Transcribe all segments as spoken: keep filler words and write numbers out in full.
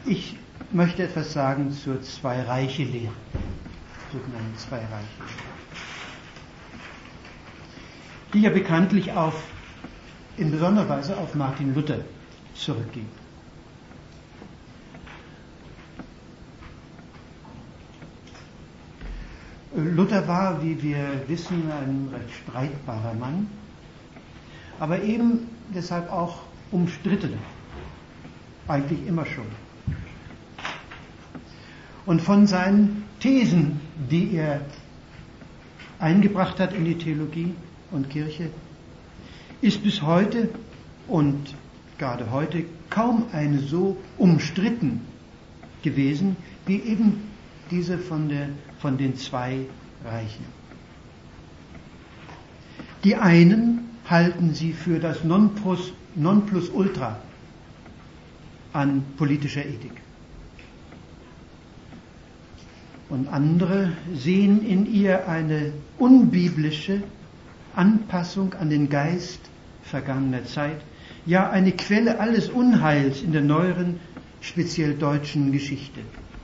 Ich möchte etwas sagen zur Zwei-Reiche-Lehre, sogenannten Zwei-Reiche-Lehre, die ja bekanntlich auf, in besonderer Weise auf Martin Luther zurückging. Luther war, wie wir wissen, ein recht streitbarer Mann, aber eben deshalb auch umstrittener, eigentlich immer schon. Und von seinen Thesen, die er eingebracht hat in die Theologie und Kirche, ist bis heute und gerade heute kaum eine so umstritten gewesen wie eben diese von, der, von den zwei Reichen. Die einen halten sie für das Nonplus, Nonplusultra an politischer Ethik. Und andere sehen in ihr eine unbiblische Anpassung an den Geist vergangener Zeit, ja eine Quelle alles Unheils in der neueren, speziell deutschen Geschichte.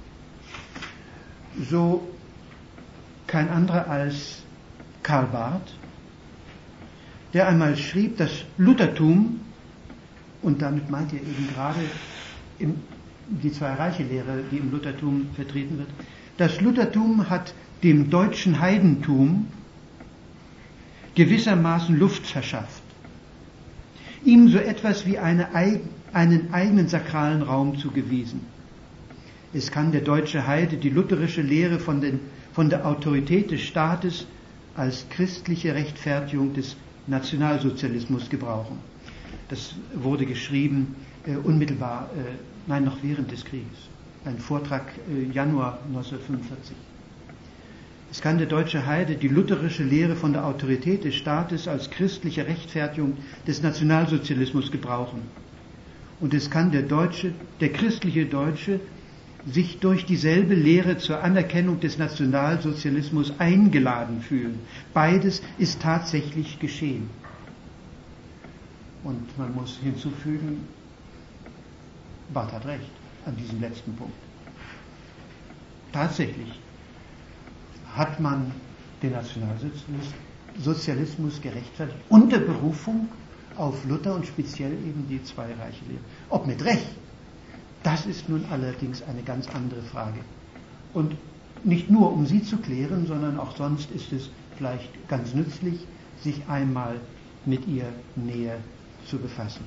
So kein anderer als Karl Barth, der einmal schrieb, das Luthertum, und damit meint er eben gerade im, die Zwei-Reiche-Lehre, die im Luthertum vertreten wird, das Luthertum hat dem deutschen Heidentum gewissermaßen Luft verschafft, ihm so etwas wie eine, einen eigenen sakralen Raum zugewiesen. Es kann der deutsche Heide die lutherische Lehre von, den, von der Autorität des Staates als christliche Rechtfertigung des Nationalsozialismus gebrauchen. Das wurde geschrieben äh, unmittelbar, äh, nein, noch während des Krieges. Ein Vortrag äh, Januar neunzehnhundertfünfundvierzig. Es kann der deutsche Heide die lutherische Lehre von der Autorität des Staates als christliche Rechtfertigung des Nationalsozialismus gebrauchen. Und es kann der Deutsche, der christliche Deutsche, sich durch dieselbe Lehre zur Anerkennung des Nationalsozialismus eingeladen fühlen. Beides ist tatsächlich geschehen. Und man muss hinzufügen, Barth hat recht an diesem letzten Punkt. Tatsächlich hat man den Nationalsozialismus gerechtfertigt unter Berufung auf Luther und speziell eben die Zwei-Reiche-Lehre. Ob mit Recht, das ist nun allerdings eine ganz andere Frage. Und nicht nur um sie zu klären, sondern auch sonst ist es vielleicht ganz nützlich, sich einmal mit ihr näher zu befassen.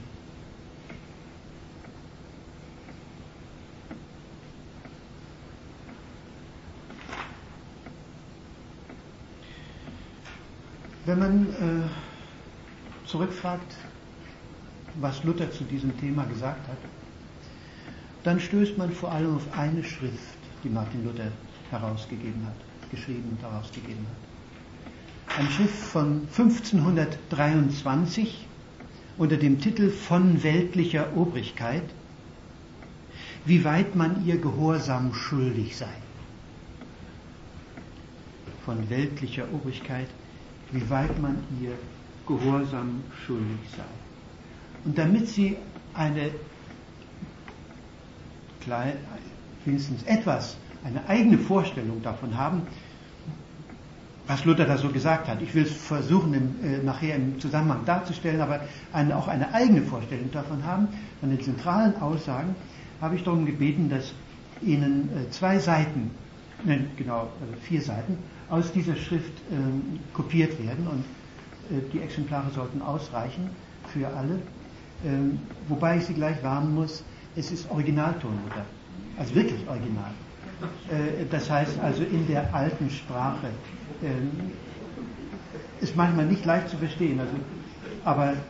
Wenn man äh, zurückfragt, was Luther zu diesem Thema gesagt hat, dann stößt man vor allem auf eine Schrift, die Martin Luther herausgegeben hat, geschrieben und herausgegeben hat. Eine Schrift von fünfzehnhundertdreiundzwanzig unter dem Titel Von weltlicher Obrigkeit, wie weit man ihr Gehorsam schuldig sei. Von weltlicher Obrigkeit, wie weit man ihr Gehorsam schuldig sei. Und damit Sie eine klein, wenigstens etwas, eine eigene Vorstellung davon haben, was Luther da so gesagt hat. Ich will es versuchen, im, äh, nachher im Zusammenhang darzustellen, aber eine, auch eine eigene Vorstellung davon haben. Von den zentralen Aussagen habe ich darum gebeten, dass Ihnen äh, zwei Seiten, ne, genau, also vier Seiten, aus dieser Schrift äh, kopiert werden und äh, die Exemplare sollten ausreichen für alle. Äh, wobei ich Sie gleich warnen muss, es ist Originalton Luther, also wirklich original. Äh, das heißt also in der alten Sprache. Äh, ist manchmal nicht leicht zu verstehen, also, aber äh,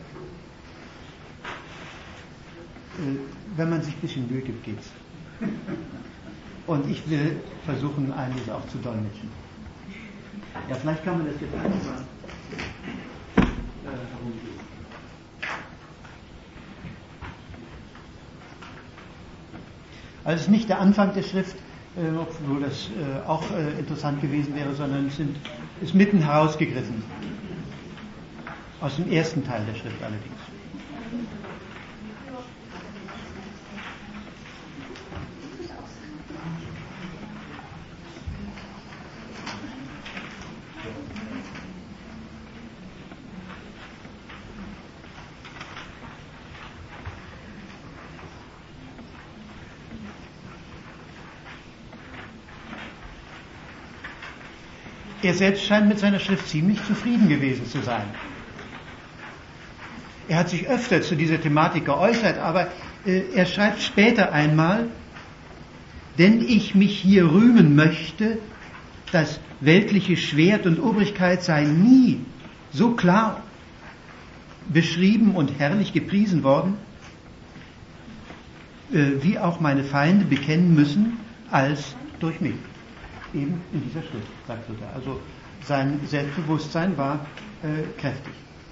wenn man sich ein bisschen Mühe gibt, geht's. Und ich will versuchen, einiges auch zu dolmetschen. Ja, vielleicht kann man das jetzt einfach mal äh, herumgehen. Also es ist nicht der Anfang der Schrift, äh, obwohl das äh, auch äh, interessant gewesen wäre, sondern es sind, ist mitten herausgegriffen. Aus dem ersten Teil der Schrift allerdings. Er selbst scheint mit seiner Schrift ziemlich zufrieden gewesen zu sein. Er hat sich öfter zu dieser Thematik geäußert, aber äh, er schreibt später einmal, denn ich mich hier rühmen möchte, das weltliche Schwert und Obrigkeit sei nie so klar beschrieben und herrlich gepriesen worden, äh, wie auch meine Feinde bekennen müssen, als durch mich. Eben in dieser Schrift, sagt Luther. Also sein Selbstbewusstsein war äh, kräftig.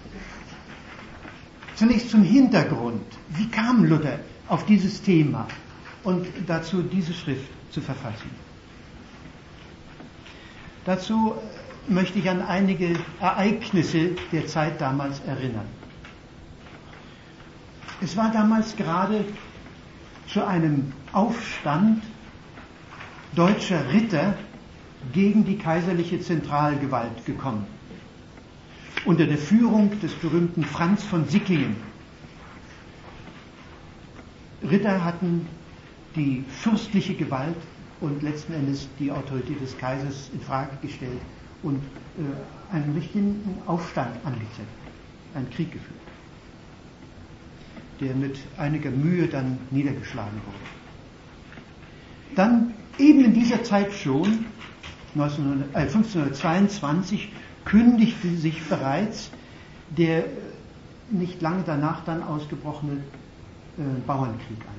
Zunächst zum Hintergrund. Wie kam Luther auf dieses Thema und dazu, diese Schrift zu verfassen? Dazu möchte ich an einige Ereignisse der Zeit damals erinnern. Es war damals gerade zu einem Aufstand deutscher Ritter gegen die kaiserliche Zentralgewalt gekommen. Unter der Führung des berühmten Franz von Sicklingen. Ritter hatten die fürstliche Gewalt und letzten Endes die Autorität des Kaisers in Frage gestellt und äh, einen richtigen Aufstand angezettelt, einen Krieg geführt, der mit einiger Mühe dann niedergeschlagen wurde. Dann eben in dieser Zeit schon, fünfzehnhundertzweiundzwanzig, kündigte sich bereits der nicht lange danach dann ausgebrochene äh, Bauernkrieg an.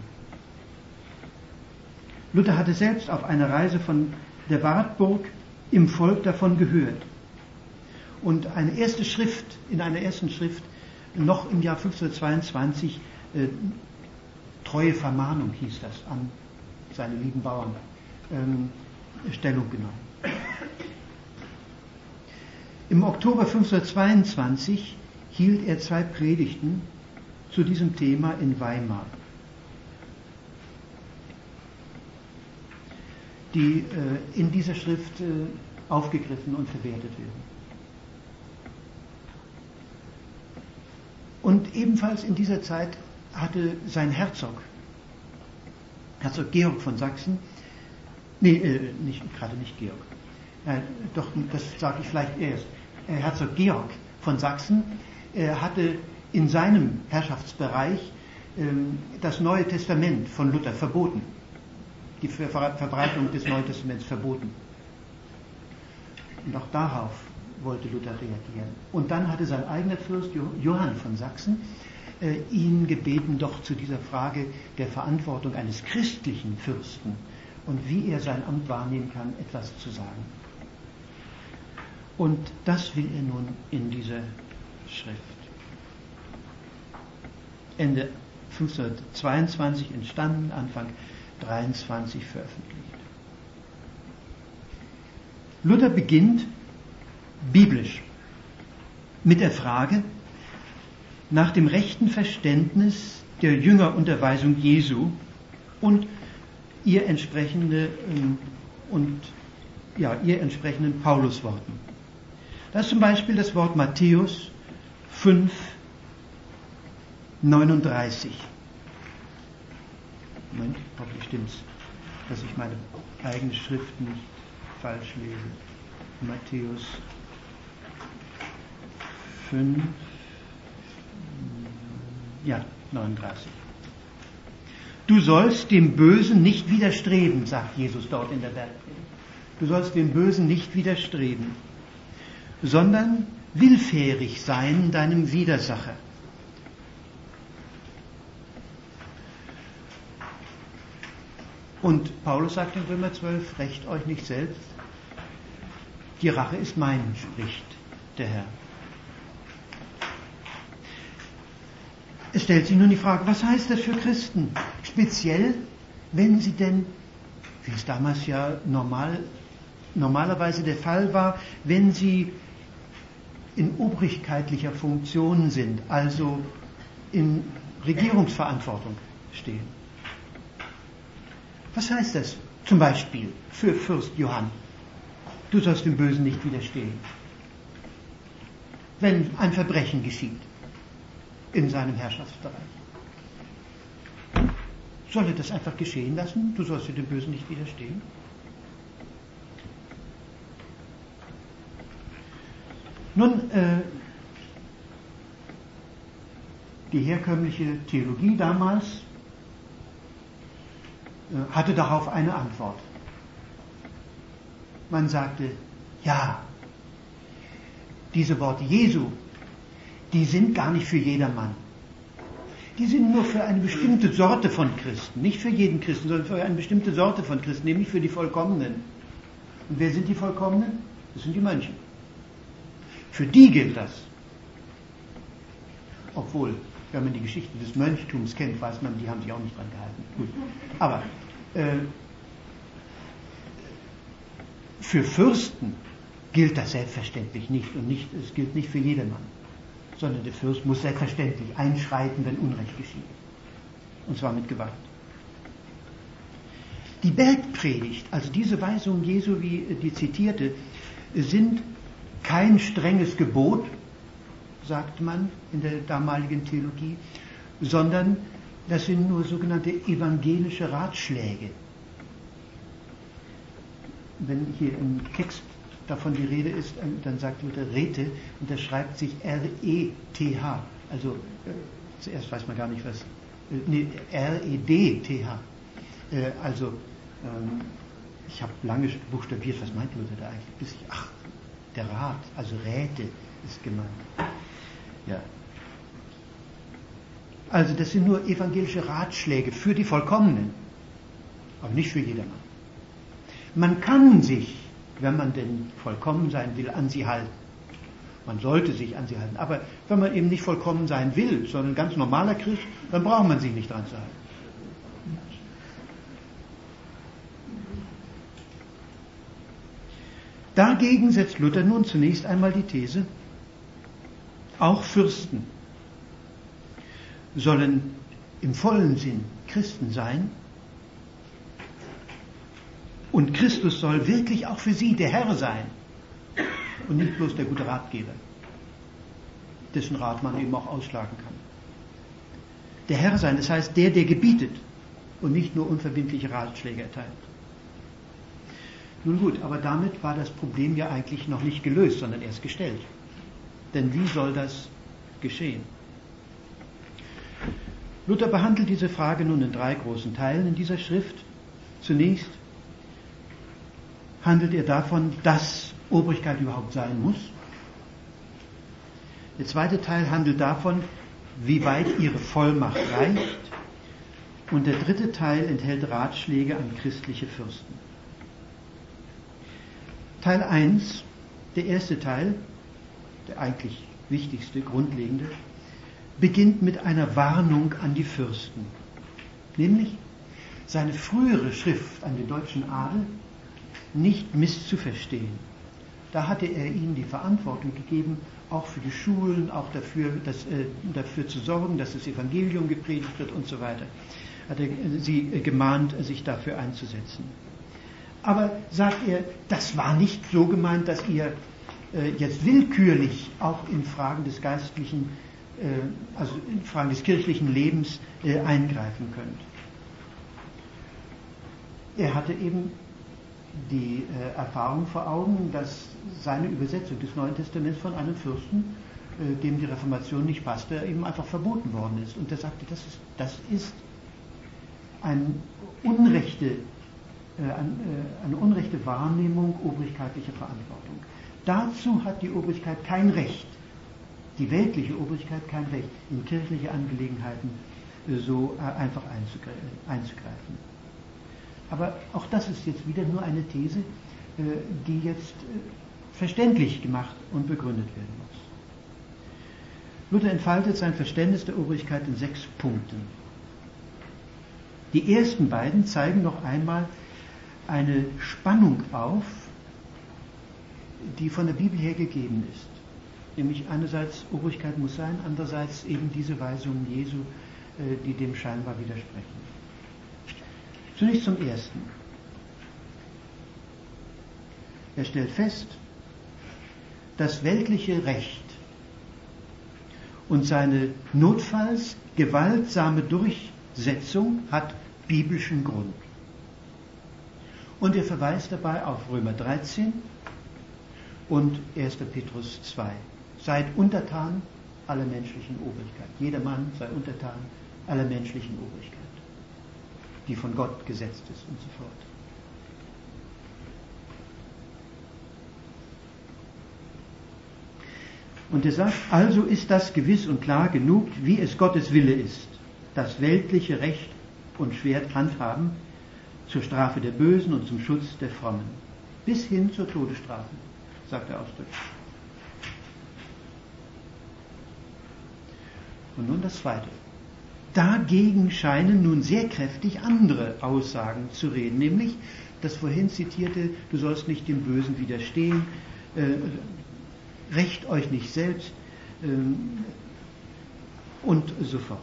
Luther hatte selbst auf einer Reise von der Wartburg im Volk davon gehört. Und eine erste Schrift, in einer ersten Schrift, noch im Jahr fünfzehnhundertzweiundzwanzig, äh, treue Vermahnung hieß das, an seine lieben Bauern, ähm, Stellung genommen. Im Oktober fünfzehnhundertzweiundzwanzig hielt er zwei Predigten zu diesem Thema in Weimar, die äh, in dieser Schrift äh, aufgegriffen und verwertet werden. Und ebenfalls in dieser Zeit hatte sein Herzog, Herzog Georg von Sachsen, nee, äh, nicht, gerade nicht Georg, äh, doch, das sage ich vielleicht erst, äh, Herzog Georg von Sachsen äh, hatte in seinem Herrschaftsbereich äh, das Neue Testament von Luther verboten, die Ver- Verbreitung des Neuen Testaments verboten. Und auch darauf wollte Luther reagieren. Und dann hatte sein eigener Fürst Johann von Sachsen äh, ihn gebeten, doch zu dieser Frage der Verantwortung eines christlichen Fürsten und wie er sein Amt wahrnehmen kann, etwas zu sagen. Und das will er nun in dieser Schrift. Ende fünfzehnhundertzweiundzwanzig entstanden, Anfang dreiundzwanzig veröffentlicht. Luther beginnt biblisch mit der Frage nach dem rechten Verständnis der Jüngerunterweisung Jesu und ihr entsprechende und ja, ihr entsprechenden Paulusworten. Das ist zum Beispiel das Wort Matthäus fünf, neununddreißig. Moment, hoffentlich stimmt's, dass ich meine eigene Schrift nicht falsch lese. Matthäus fünf, ja, neununddreißig. Du sollst dem Bösen nicht widerstreben, sagt Jesus dort in der Bergpredigt. Du sollst dem Bösen nicht widerstreben, sondern willfährig sein deinem Widersacher. Und Paulus sagt in Römer zwölf, rächt euch nicht selbst, die Rache ist mein, spricht der Herr. Es stellt sich nun die Frage, was heißt das für Christen? Speziell, wenn sie denn, wie es damals ja normal, normalerweise der Fall war, wenn sie in obrigkeitlicher Funktion sind, also in Regierungsverantwortung stehen. Was heißt das zum Beispiel für Fürst Johann? Du sollst dem Bösen nicht widerstehen. Wenn ein Verbrechen geschieht in seinem Herrschaftsbereich. Soll er das einfach geschehen lassen? Du sollst dem Bösen nicht widerstehen? Nun, äh, die herkömmliche Theologie damals äh, hatte darauf eine Antwort. Man sagte, ja, diese Worte Jesu, die sind gar nicht für jedermann. Die sind nur für eine bestimmte Sorte von Christen. Nicht für jeden Christen, sondern für eine bestimmte Sorte von Christen, nämlich für die Vollkommenen. Und wer sind die Vollkommenen? Das sind die Mönche. Für die gilt das. Obwohl, wenn man die Geschichte des Mönchtums kennt, weiß man, die haben sich auch nicht dran gehalten. Gut. Aber äh, für Fürsten gilt das selbstverständlich nicht. Und nicht, es gilt nicht für jedermann. Sondern der Fürst muss selbstverständlich einschreiten, wenn Unrecht geschieht. Und zwar mit Gewalt. Die Bergpredigt, also diese Weisungen Jesu, wie die zitierte, sind kein strenges Gebot, sagt man in der damaligen Theologie, sondern das sind nur sogenannte evangelische Ratschläge. Wenn hier im Text davon die Rede ist, dann sagt Luther Rete und das schreibt sich R E T H. Also äh, zuerst weiß man gar nicht was. Äh, nee, R E D T H. Äh, also ähm, ich habe lange buchstabiert, was meint Luther da eigentlich? Bis ich, ach, der Rat, also Räte ist gemeint. Ja. Also das sind nur evangelische Ratschläge für die Vollkommenen, aber nicht für jedermann. Man kann sich, wenn man denn vollkommen sein will, an sie halten. Man sollte sich an sie halten. Aber wenn man eben nicht vollkommen sein will, sondern ein ganz normaler Christ, dann braucht man sich nicht dran zu halten. Dagegen setzt Luther nun zunächst einmal die These, auch Fürsten sollen im vollen Sinn Christen sein und Christus soll wirklich auch für sie der Herr sein und nicht bloß der gute Ratgeber, dessen Rat man eben auch ausschlagen kann. Der Herr sein, das heißt der, der gebietet und nicht nur unverbindliche Ratschläge erteilt. Nun gut, aber damit war das Problem ja eigentlich noch nicht gelöst, sondern erst gestellt. Denn wie soll das geschehen? Luther behandelt diese Frage nun in drei großen Teilen in dieser Schrift. Zunächst handelt er davon, dass Obrigkeit überhaupt sein muss. Der zweite Teil handelt davon, wie weit ihre Vollmacht reicht. Und der dritte Teil enthält Ratschläge an christliche Fürsten. Teil eins, der erste Teil, der eigentlich wichtigste, grundlegende, beginnt mit einer Warnung an die Fürsten. Nämlich seine frühere Schrift an den deutschen Adel nicht misszuverstehen. Da hatte er ihnen die Verantwortung gegeben, auch für die Schulen, auch dafür, dass, äh, dafür zu sorgen, dass das Evangelium gepredigt wird und so weiter. Hat er sie äh, gemahnt, sich dafür einzusetzen. Aber sagt er, das war nicht so gemeint, dass ihr äh, jetzt willkürlich auch in Fragen des geistlichen, äh, also in Fragen des kirchlichen Lebens äh, eingreifen könnt. Er hatte eben die äh, Erfahrung vor Augen, dass seine Übersetzung des Neuen Testaments von einem Fürsten, äh, dem die Reformation nicht passte, eben einfach verboten worden ist. Und er sagte, das ist, das ist ein unrechte eine unrechte Wahrnehmung obrigkeitlicher Verantwortung. Dazu hat die Obrigkeit kein Recht, die weltliche Obrigkeit kein Recht, in kirchliche Angelegenheiten so einfach einzugreifen. Aber auch das ist jetzt wieder nur eine These, die jetzt verständlich gemacht und begründet werden muss. Luther entfaltet sein Verständnis der Obrigkeit in sechs Punkten. Die ersten beiden zeigen noch einmal eine Spannung auf, die von der Bibel her gegeben ist. Nämlich einerseits Obrigkeit muss sein, andererseits eben diese Weisungen Jesu, die dem scheinbar widersprechen. Zunächst zum Ersten. Er stellt fest, das weltliche Recht und seine notfalls gewaltsame Durchsetzung hat biblischen Grund. Und er verweist dabei auf Römer dreizehn und erster Petrus zwei. Seid untertan aller menschlichen Obrigkeit. Jeder Mann sei untertan aller menschlichen Obrigkeit, die von Gott gesetzt ist und so fort. Und er sagt, also ist das gewiss und klar genug, wie es Gottes Wille ist, das weltliche Recht und Schwert handhaben zur Strafe der Bösen und zum Schutz der Frommen, bis hin zur Todesstrafe, sagt er ausdrücklich. Und nun das Zweite. Dagegen scheinen nun sehr kräftig andere Aussagen zu reden, nämlich das vorhin zitierte, du sollst nicht dem Bösen widerstehen, äh, rächt euch nicht selbst äh, und so fort.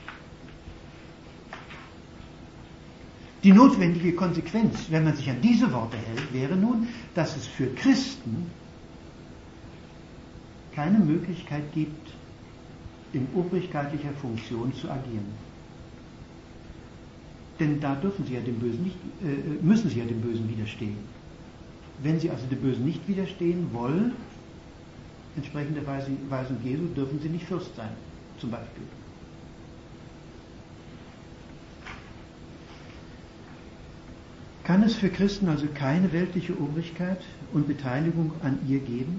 Die notwendige Konsequenz, wenn man sich an diese Worte hält, wäre nun, dass es für Christen keine Möglichkeit gibt, in obrigkeitlicher Funktion zu agieren. Denn da dürfen sie ja dem Bösen nicht, äh, müssen sie ja dem Bösen widerstehen. Wenn sie also dem Bösen nicht widerstehen wollen, entsprechend der Weisung Jesu, dürfen sie nicht Fürst sein, zum Beispiel. Kann es für Christen also keine weltliche Obrigkeit und Beteiligung an ihr geben?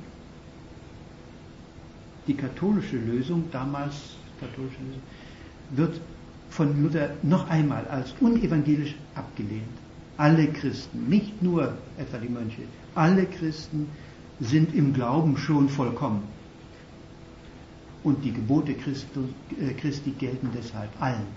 Die katholische Lösung, damals katholische Lösung, wird von Luther noch einmal als unevangelisch abgelehnt. Alle Christen, nicht nur etwa die Mönche, alle Christen sind im Glauben schon vollkommen. Und die Gebote Christus, äh, Christi gelten deshalb allen.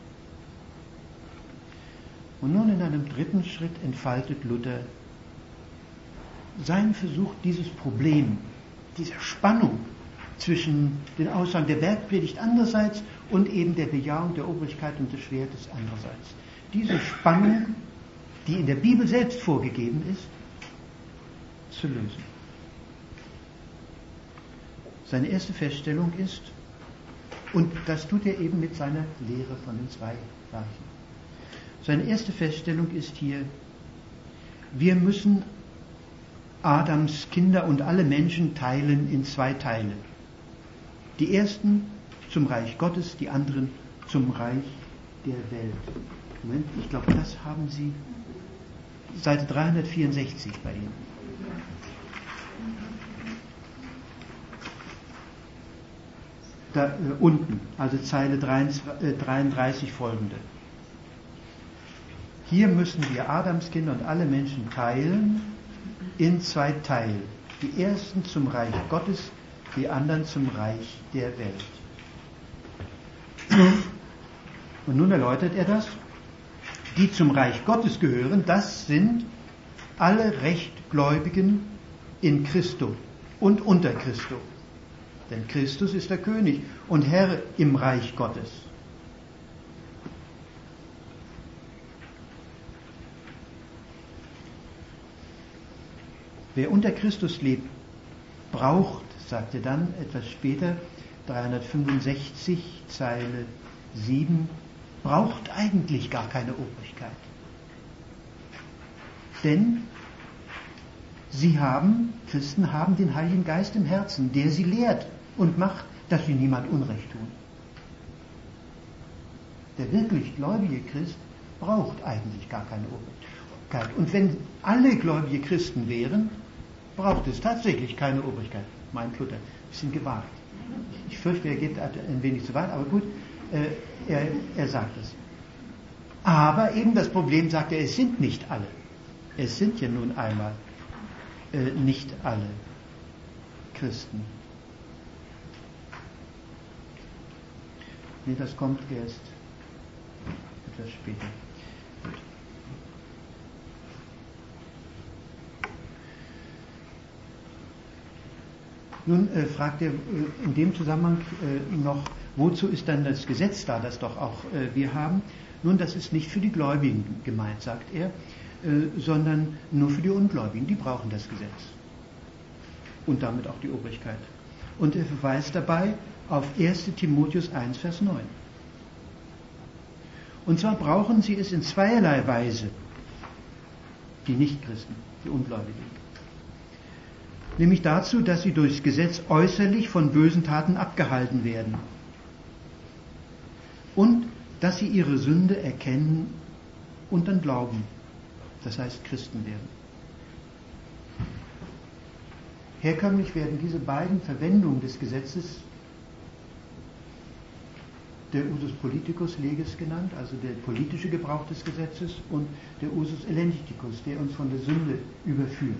Und nun in einem dritten Schritt entfaltet Luther seinen Versuch, dieses Problem, diese Spannung zwischen den Aussagen der Bergpredigt andererseits und eben der Bejahung der Obrigkeit und des Schwertes andererseits. Diese Spannung, die in der Bibel selbst vorgegeben ist, zu lösen. Seine erste Feststellung ist, und das tut er eben mit seiner Lehre von den zwei Reichen. Seine erste Feststellung ist hier, wir müssen Adams Kinder und alle Menschen teilen in zwei Teile. Die ersten zum Reich Gottes, die anderen zum Reich der Welt. Moment, ich glaube, das haben Sie Seite dreihundertvierundsechzig bei Ihnen. Da, äh, unten, also Zeile dreiunddreißig folgende. Hier müssen wir Adams Kinder und alle Menschen teilen in zwei Teile. Die ersten zum Reich Gottes, die anderen zum Reich der Welt. Und nun erläutert er das. Die zum Reich Gottes gehören, das sind alle Rechtgläubigen in Christo und unter Christo. Denn Christus ist der König und Herr im Reich Gottes. Wer unter Christus lebt, braucht, sagt er dann etwas später, dreihundertfünfundsechzig, Zeile sieben, braucht eigentlich gar keine Obrigkeit. Denn sie haben, Christen haben den Heiligen Geist im Herzen, der sie lehrt und macht, dass sie niemand Unrecht tun. Der wirklich gläubige Christ braucht eigentlich gar keine Obrigkeit. Und wenn alle gläubige Christen wären, braucht es tatsächlich keine Obrigkeit. Meint Luther. Ein bisschen gewagt. Ich fürchte, er geht ein wenig zu weit, aber gut, äh, er, er sagt es. Aber eben das Problem, sagt er, es sind nicht alle. Es sind ja nun einmal äh, nicht alle Christen. Nee, das kommt erst etwas später. Gut. Nun äh, fragt er äh, in dem Zusammenhang äh, noch, wozu ist dann das Gesetz da, das doch auch äh, wir haben? Nun, das ist nicht für die Gläubigen gemeint, sagt er, äh, sondern nur für die Ungläubigen. Die brauchen das Gesetz. Und damit auch die Obrigkeit. Und er verweist dabei auf erster Timotheus eins, Vers neun. Und zwar brauchen sie es in zweierlei Weise, die Nichtchristen, die Ungläubigen. nämlich dazu, dass sie durchs Gesetz äußerlich von bösen Taten abgehalten werden und dass sie ihre Sünde erkennen und dann glauben, das heißt Christen werden. Herkömmlich werden diese beiden Verwendungen des Gesetzes der Usus politicus leges genannt, also der politische Gebrauch des Gesetzes, und der Usus elenchicus, der uns von der Sünde überführt.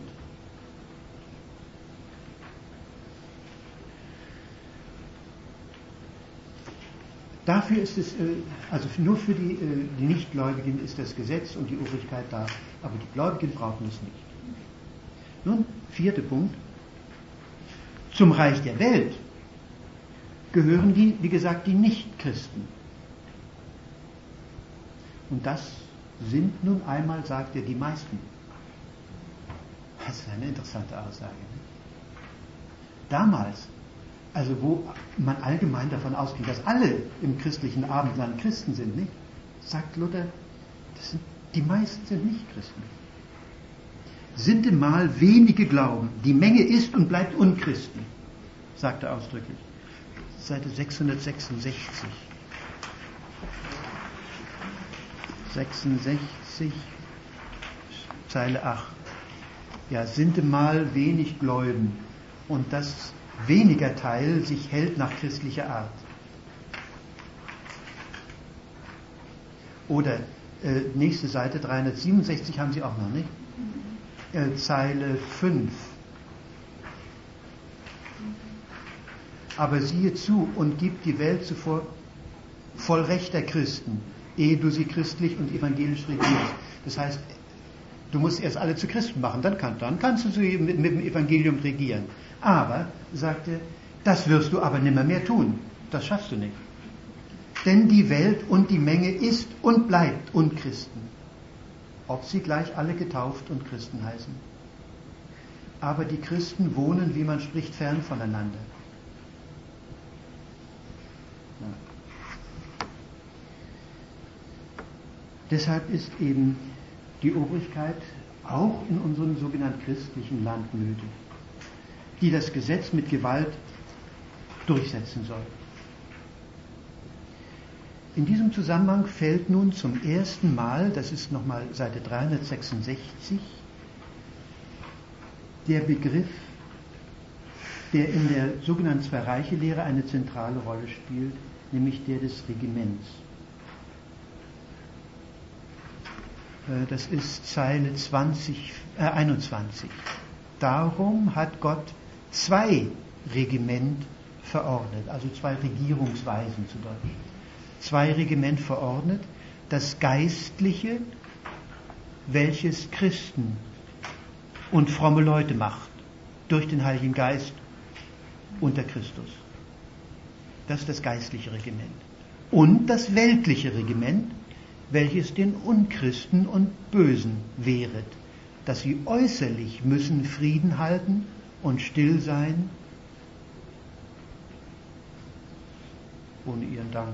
Dafür ist es, also nur für die, die Nichtgläubigen ist das Gesetz und die Obrigkeit da, aber die Gläubigen brauchen es nicht. Nun, vierter Punkt. Zum Reich der Welt gehören die, wie gesagt, die Nichtchristen. Und das sind nun einmal, sagt er, die meisten. Das ist eine interessante Aussage. Ne? Damals, also wo man allgemein davon ausgeht, dass alle im christlichen Abendland Christen sind, nicht? Sagt Luther, das sind, die meisten sind nicht Christen. Sintemal wenige glauben, die Menge ist und bleibt Unchristen, sagt er ausdrücklich. Seite sechshundertsechsundsechzig. sechsundsechzig, Zeile acht. Ja, sintemal wenig gläuben und das weniger Teil sich hält nach christlicher Art. Oder äh, nächste Seite, dreihundertsiebenundsechzig haben Sie auch noch, nicht? Äh, Zeile fünf. Aber siehe zu und gib die Welt zuvor voll rechter Christen, ehe du sie christlich und evangelisch regierst. Das heißt, du musst erst alle zu Christen machen, dann, kann, dann kannst du sie mit, mit dem Evangelium regieren. Aber, sagt er, das wirst du aber nimmer mehr tun. Das schaffst du nicht. Denn die Welt und die Menge ist und bleibt Unchristen, ob sie gleich alle getauft und Christen heißen. Aber die Christen wohnen, wie man spricht, fern voneinander. Ja. Deshalb ist eben die Obrigkeit auch in unserem sogenannten christlichen Land nötig, die das Gesetz mit Gewalt durchsetzen soll. In diesem Zusammenhang fällt nun zum ersten Mal, das ist nochmal Seite dreihundertsechsundsechzig, der Begriff, der in der sogenannten Zwei-Reiche-Lehre eine zentrale Rolle spielt, nämlich der des Regiments. Das ist Zeile zwanzig, äh, einundzwanzig. Darum hat Gott zwei Regiment verordnet, also zwei Regierungsweisen zu Deutsch. Zwei Regiment verordnet, das Geistliche, welches Christen und fromme Leute macht, durch den Heiligen Geist unter Christus. Das ist das geistliche Regiment. Und das weltliche Regiment, welches den Unchristen und Bösen wehret, dass sie äußerlich müssen Frieden halten und still sein, ohne ihren Dank.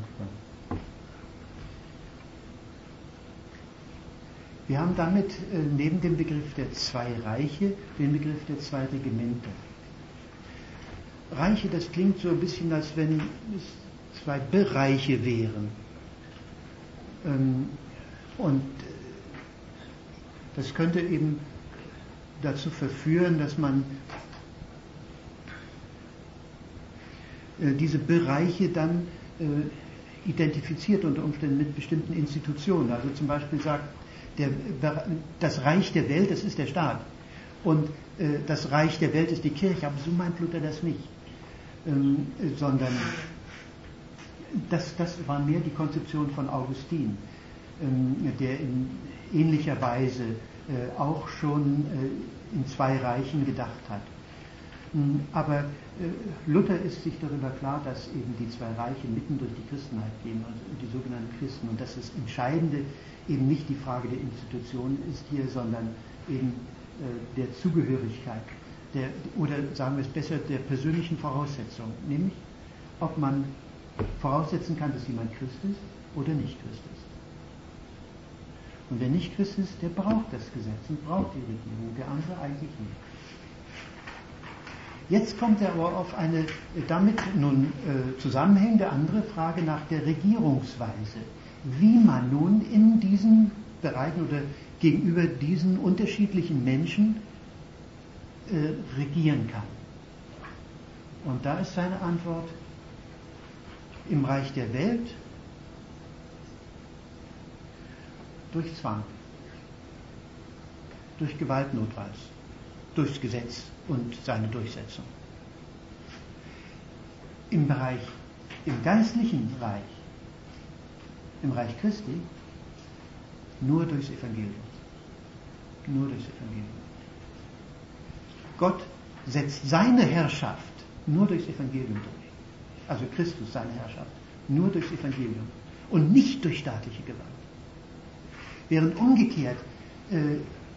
Wir haben damit äh, neben dem Begriff der zwei Reiche den Begriff der zwei Regimenter. Reiche, das klingt so ein bisschen, als wenn es zwei Bereiche wären. Ähm, und das könnte eben dazu verführen, dass man äh, diese Bereiche dann äh, identifiziert unter Umständen mit bestimmten Institutionen. Also zum Beispiel sagt, Der, das Reich der Welt, das ist der Staat. Und äh, das Reich der Welt ist die Kirche. Aber so meint Luther das nicht. Ähm, sondern das, das war mehr die Konzeption von Augustin, ähm, der in ähnlicher Weise äh, auch schon äh, in zwei Reichen gedacht hat. Ähm, aber äh, Luther ist sich darüber klar, dass eben die zwei Reiche mitten durch die Christenheit gehen, also die sogenannten Christen. Und dass das Entscheidende eben nicht die Frage der Institution ist hier, sondern eben äh, der Zugehörigkeit, der, oder sagen wir es besser, der persönlichen Voraussetzung, nämlich ob man voraussetzen kann, dass jemand Christ ist oder nicht Christ ist. Und wer nicht Christ ist, der braucht das Gesetz und braucht die Regierung, der andere eigentlich nicht. Jetzt kommt er aber auf eine damit nun äh, zusammenhängende andere Frage nach der Regierungsweise. Wie man nun in diesen Bereichen oder gegenüber diesen unterschiedlichen Menschen äh, regieren kann. Und da ist seine Antwort: Im Reich der Welt durch Zwang, durch Gewaltnotweis, durchs Gesetz und seine Durchsetzung. Im Bereich, im geistlichen Reich, im Reich Christi, nur durchs Evangelium. Nur durchs Evangelium. Gott setzt seine Herrschaft nur durchs Evangelium durch. Also Christus, seine Herrschaft, nur durchs Evangelium und nicht durch staatliche Gewalt. Während umgekehrt äh,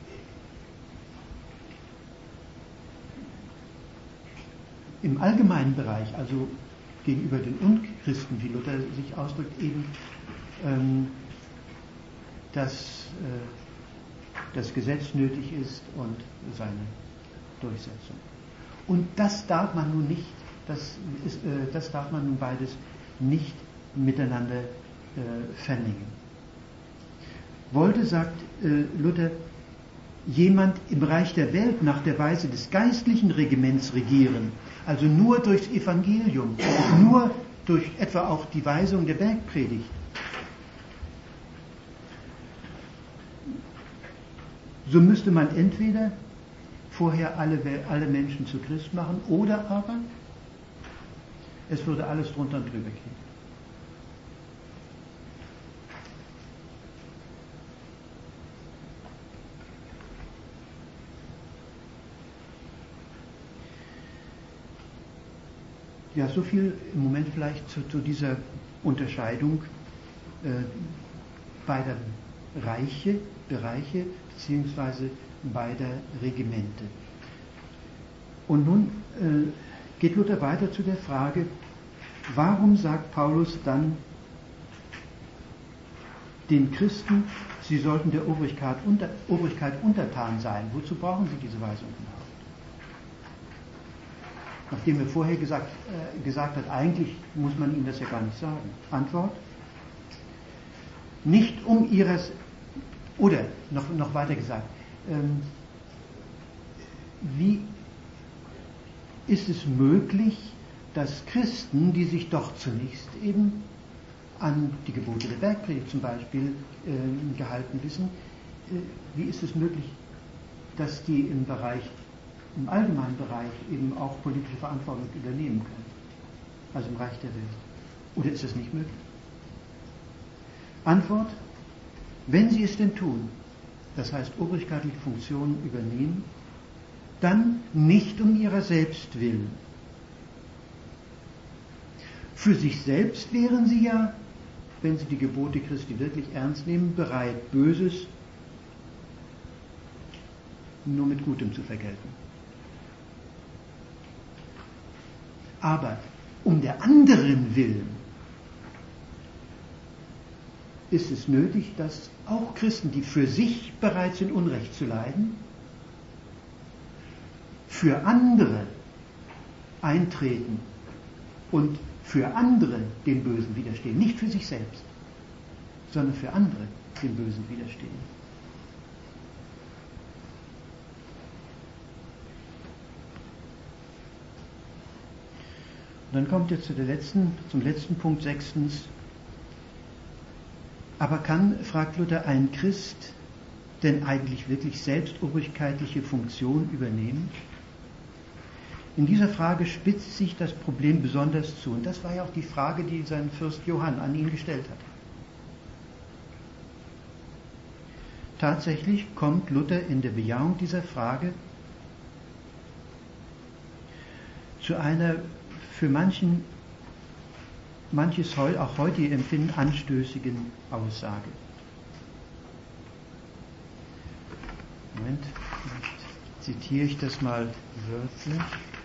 im allgemeinen Bereich, also gegenüber den Unchristen, wie Luther sich ausdrückt, eben ähm, dass äh, das Gesetz nötig ist und seine Durchsetzung. Und das darf man nun nicht, das, ist, äh, das darf man nun beides nicht miteinander äh, vermengen. Wollte, sagt äh, Luther, jemand im Reich der Welt nach der Weise des geistlichen Regiments regieren, also nur durchs Evangelium, nur durch etwa auch die Weisung der Bergpredigt, so müsste man entweder vorher alle, alle Menschen zu Christ machen oder aber es würde alles drunter und drüber gehen. Ja, so viel im Moment vielleicht zu, zu dieser Unterscheidung äh, beider Reiche, Bereiche beziehungsweise beider Regimente. Und nun äh, geht Luther weiter zu der Frage, warum sagt Paulus dann den Christen, sie sollten der Obrigkeit, unter, Obrigkeit untertan sein? Wozu brauchen sie diese Weisung überhaupt? Nachdem er vorher gesagt, äh, gesagt hat, eigentlich muss man ihnen das ja gar nicht sagen. Antwort: Nicht um ihres, oder noch, noch weiter gesagt, ähm, wie ist es möglich, dass Christen, die sich doch zunächst eben an die Gebote der Bergpredigt zum Beispiel äh, gehalten wissen, äh, wie ist es möglich, dass die im Bereich im allgemeinen Bereich eben auch politische Verantwortung übernehmen können, also im Reich der Welt? Oder ist es nicht möglich? Antwort: Wenn sie es denn tun, das heißt obrigkeitliche Funktionen übernehmen, dann nicht um ihrer selbst willen. Für sich selbst wären sie ja, wenn sie die Gebote Christi wirklich ernst nehmen, bereit, Böses nur mit Gutem zu vergelten. Aber um der anderen willen ist es nötig, dass auch Christen, die für sich bereit sind, Unrecht zu leiden, für andere eintreten und für andere dem Bösen widerstehen. Nicht für sich selbst, sondern für andere dem Bösen widerstehen. Und dann kommt jetzt zu der letzten, zum letzten Punkt, sechstens. Aber kann, fragt Luther, ein Christ denn eigentlich wirklich selbst obrigkeitliche Funktion übernehmen? In dieser Frage spitzt sich das Problem besonders zu. Und das war ja auch die Frage, die sein Fürst Johann an ihn gestellt hat. Tatsächlich kommt Luther in der Bejahung dieser Frage zu einer für manchen, manches auch heute ihr Empfinden anstößigen Aussage. Moment, vielleicht zitiere ich das mal wörtlich.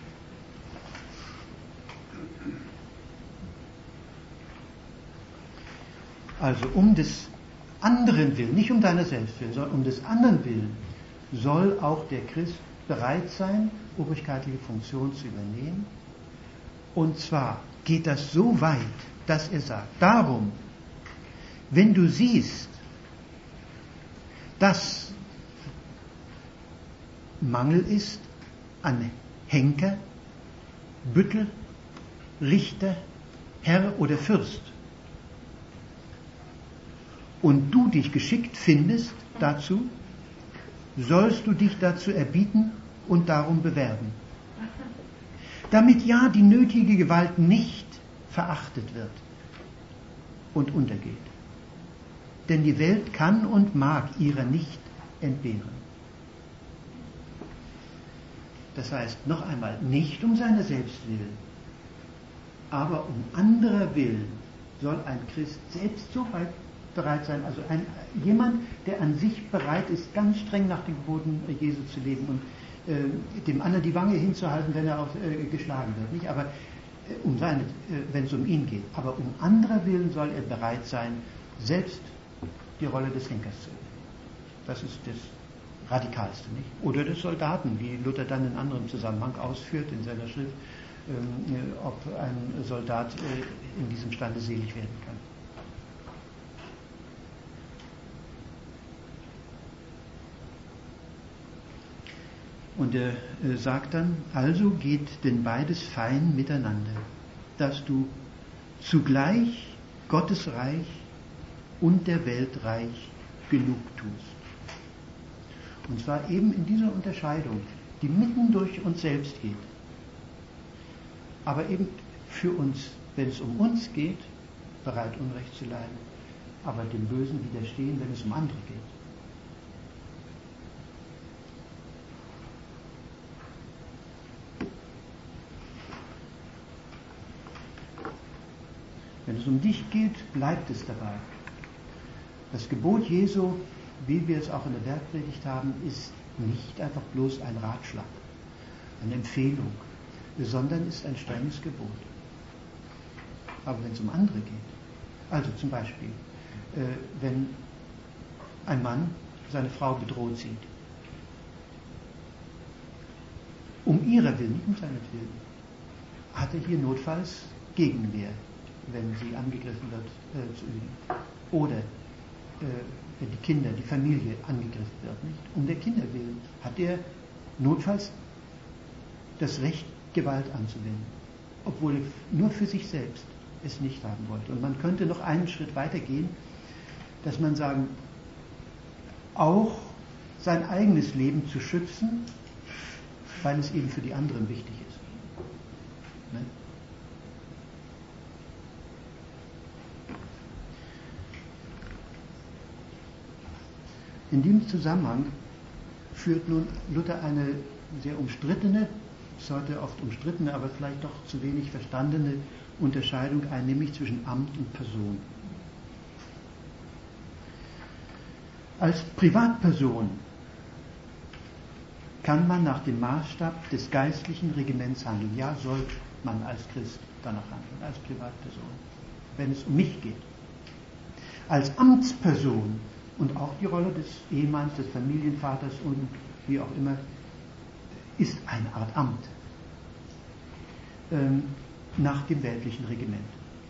Also um des anderen Willen, nicht um deiner selbst willen, sondern um des anderen Willen, soll auch der Christ bereit sein, obrigkeitliche Funktion zu übernehmen. Und zwar geht das so weit, dass er sagt, darum, wenn du siehst, dass Mangel ist an Henker, Büttel, Richter, Herr oder Fürst, und du dich geschickt findest dazu, sollst du dich dazu erbieten und darum bewerben. Damit ja die nötige Gewalt nicht verachtet wird und untergeht. Denn die Welt kann und mag ihrer nicht entbehren. Das heißt, noch einmal, nicht um seiner selbst willen, aber um anderer willen soll ein Christ selbst so weit bereit sein, also ein, jemand, der an sich bereit ist, ganz streng nach den Geboten Jesu zu leben und äh, dem anderen die Wange hinzuhalten, wenn er auch äh, geschlagen wird, nicht? Aber äh, um seine, äh, wenn es um ihn geht, aber um anderer willen soll er bereit sein, selbst die Rolle des Henkers zu nehmen. Das ist das Radikalste, nicht? Oder des Soldaten, wie Luther dann in anderem Zusammenhang ausführt in seiner Schrift, ähm, äh, ob ein Soldat äh, in diesem Stande selig werden kann. Und er äh, sagt dann, also geht denn beides fein miteinander, dass du zugleich Gottes Reich und der Welt Reich genug tust. Und zwar eben in dieser Unterscheidung, die mitten durch uns selbst geht. Aber eben für uns, wenn es um uns geht, bereit Unrecht zu leiden, aber dem Bösen widerstehen, wenn es um andere geht. Wenn es um dich geht, bleibt es dabei. Das Gebot Jesu, wie wir es auch in der Bergpredigt haben, ist nicht einfach bloß ein Ratschlag, eine Empfehlung, sondern ist ein strenges Gebot. Aber wenn es um andere geht, also zum Beispiel, äh, wenn ein Mann seine Frau bedroht sieht, um ihrer Willen, nicht um seinetwillen, hat er hier notfalls Gegenwehr, wenn sie angegriffen wird, äh, zu üben. Oder äh, wenn die Kinder, die Familie angegriffen wird, nicht? Um der Kinder willen hat er notfalls das Recht, Gewalt anzuwenden, obwohl er nur für sich selbst es nicht haben wollte. Und man könnte noch einen Schritt weiter gehen, dass man sagen, auch sein eigenes Leben zu schützen, weil es eben für die anderen wichtig ist. Ne? In diesem Zusammenhang führt nun Luther eine sehr umstrittene, bis heute oft umstrittene, aber vielleicht doch zu wenig verstandene Unterscheidung ein, nämlich zwischen Amt und Person. Als Privatperson kann man nach dem Maßstab des geistlichen Regiments handeln. Ja, soll man als Christ danach handeln, als Privatperson, wenn es um mich geht. Als Amtsperson und auch die Rolle des Ehemanns, des Familienvaters und wie auch immer, ist eine Art Amt ähm, nach dem weltlichen Regiment.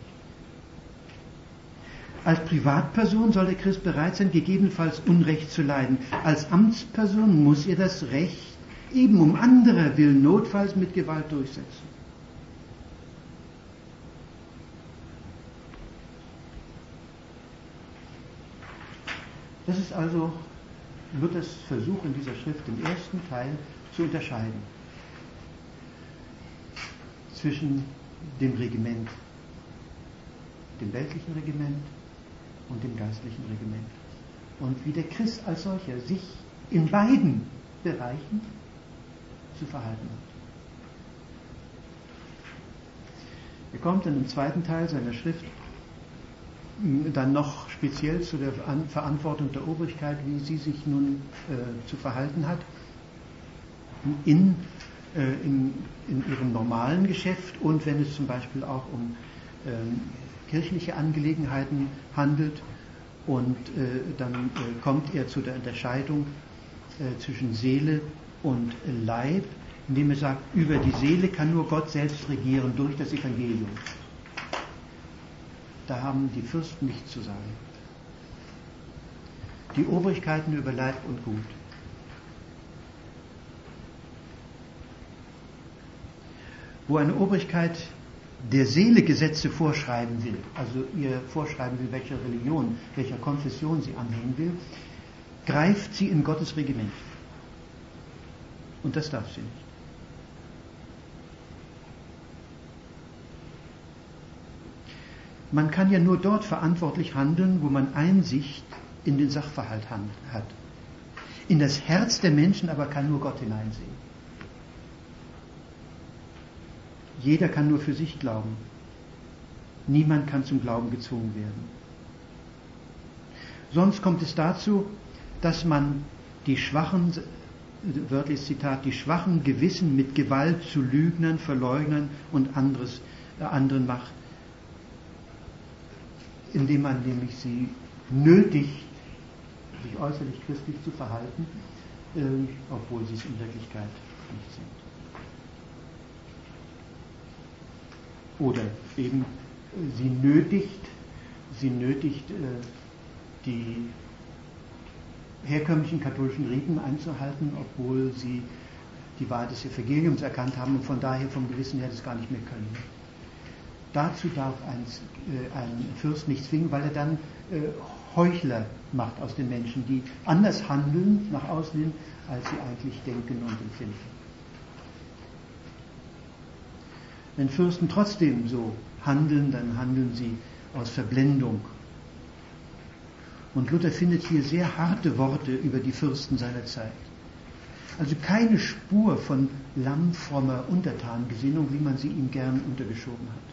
Als Privatperson soll der Christ bereit sein, gegebenenfalls Unrecht zu leiden. Als Amtsperson muss er das Recht eben um anderer willen notfalls mit Gewalt durchsetzen. Das ist also Luthers Versuch in dieser Schrift, im ersten Teil zu unterscheiden zwischen dem Regiment, dem weltlichen Regiment und dem geistlichen Regiment. Und wie der Christ als solcher sich in beiden Bereichen zu verhalten hat. Er kommt dann im zweiten Teil seiner Schrift dann noch speziell zu der Verantwortung der Obrigkeit, wie sie sich nun äh, zu verhalten hat in, äh, in, in ihrem normalen Geschäft und wenn es zum Beispiel auch um äh, kirchliche Angelegenheiten handelt. Und äh, dann äh, kommt er zu der Unterscheidung äh, zwischen Seele und Leib, indem er sagt, über die Seele kann nur Gott selbst regieren durch das Evangelium. Da haben die Fürsten nichts zu sagen. Die Obrigkeiten über Leib und Gut. Wo eine Obrigkeit der Seele Gesetze vorschreiben will, also ihr vorschreiben will, welcher Religion, welcher Konfession sie anhängen will, greift sie in Gottes Regiment. Und das darf sie nicht. Man kann ja nur dort verantwortlich handeln, wo man Einsicht in den Sachverhalt hat. In das Herz der Menschen aber kann nur Gott hineinsehen. Jeder kann nur für sich glauben. Niemand kann zum Glauben gezwungen werden. Sonst kommt es dazu, dass man die schwachen, wörtliches Zitat, die schwachen Gewissen mit Gewalt zu Lügnern, Verleugnern und anderes, äh, anderen macht, indem man nämlich sie nötigt, sich äußerlich christlich zu verhalten, äh, obwohl sie es in Wirklichkeit nicht sind. Oder eben sie nötigt, sie nötigt, äh, die herkömmlichen katholischen Riten einzuhalten, obwohl sie die Wahrheit des Evangeliums erkannt haben und von daher vom Gewissen her das gar nicht mehr können. Dazu darf ein, äh, ein Fürst nicht zwingen, weil er dann äh, Heuchler macht aus den Menschen, die anders handeln nach außen hin, als sie eigentlich denken und empfinden. Wenn Fürsten trotzdem so handeln, dann handeln sie aus Verblendung. Und Luther findet hier sehr harte Worte über die Fürsten seiner Zeit. Also keine Spur von lammfrommer Untertangesinnung, wie man sie ihm gern untergeschoben hat.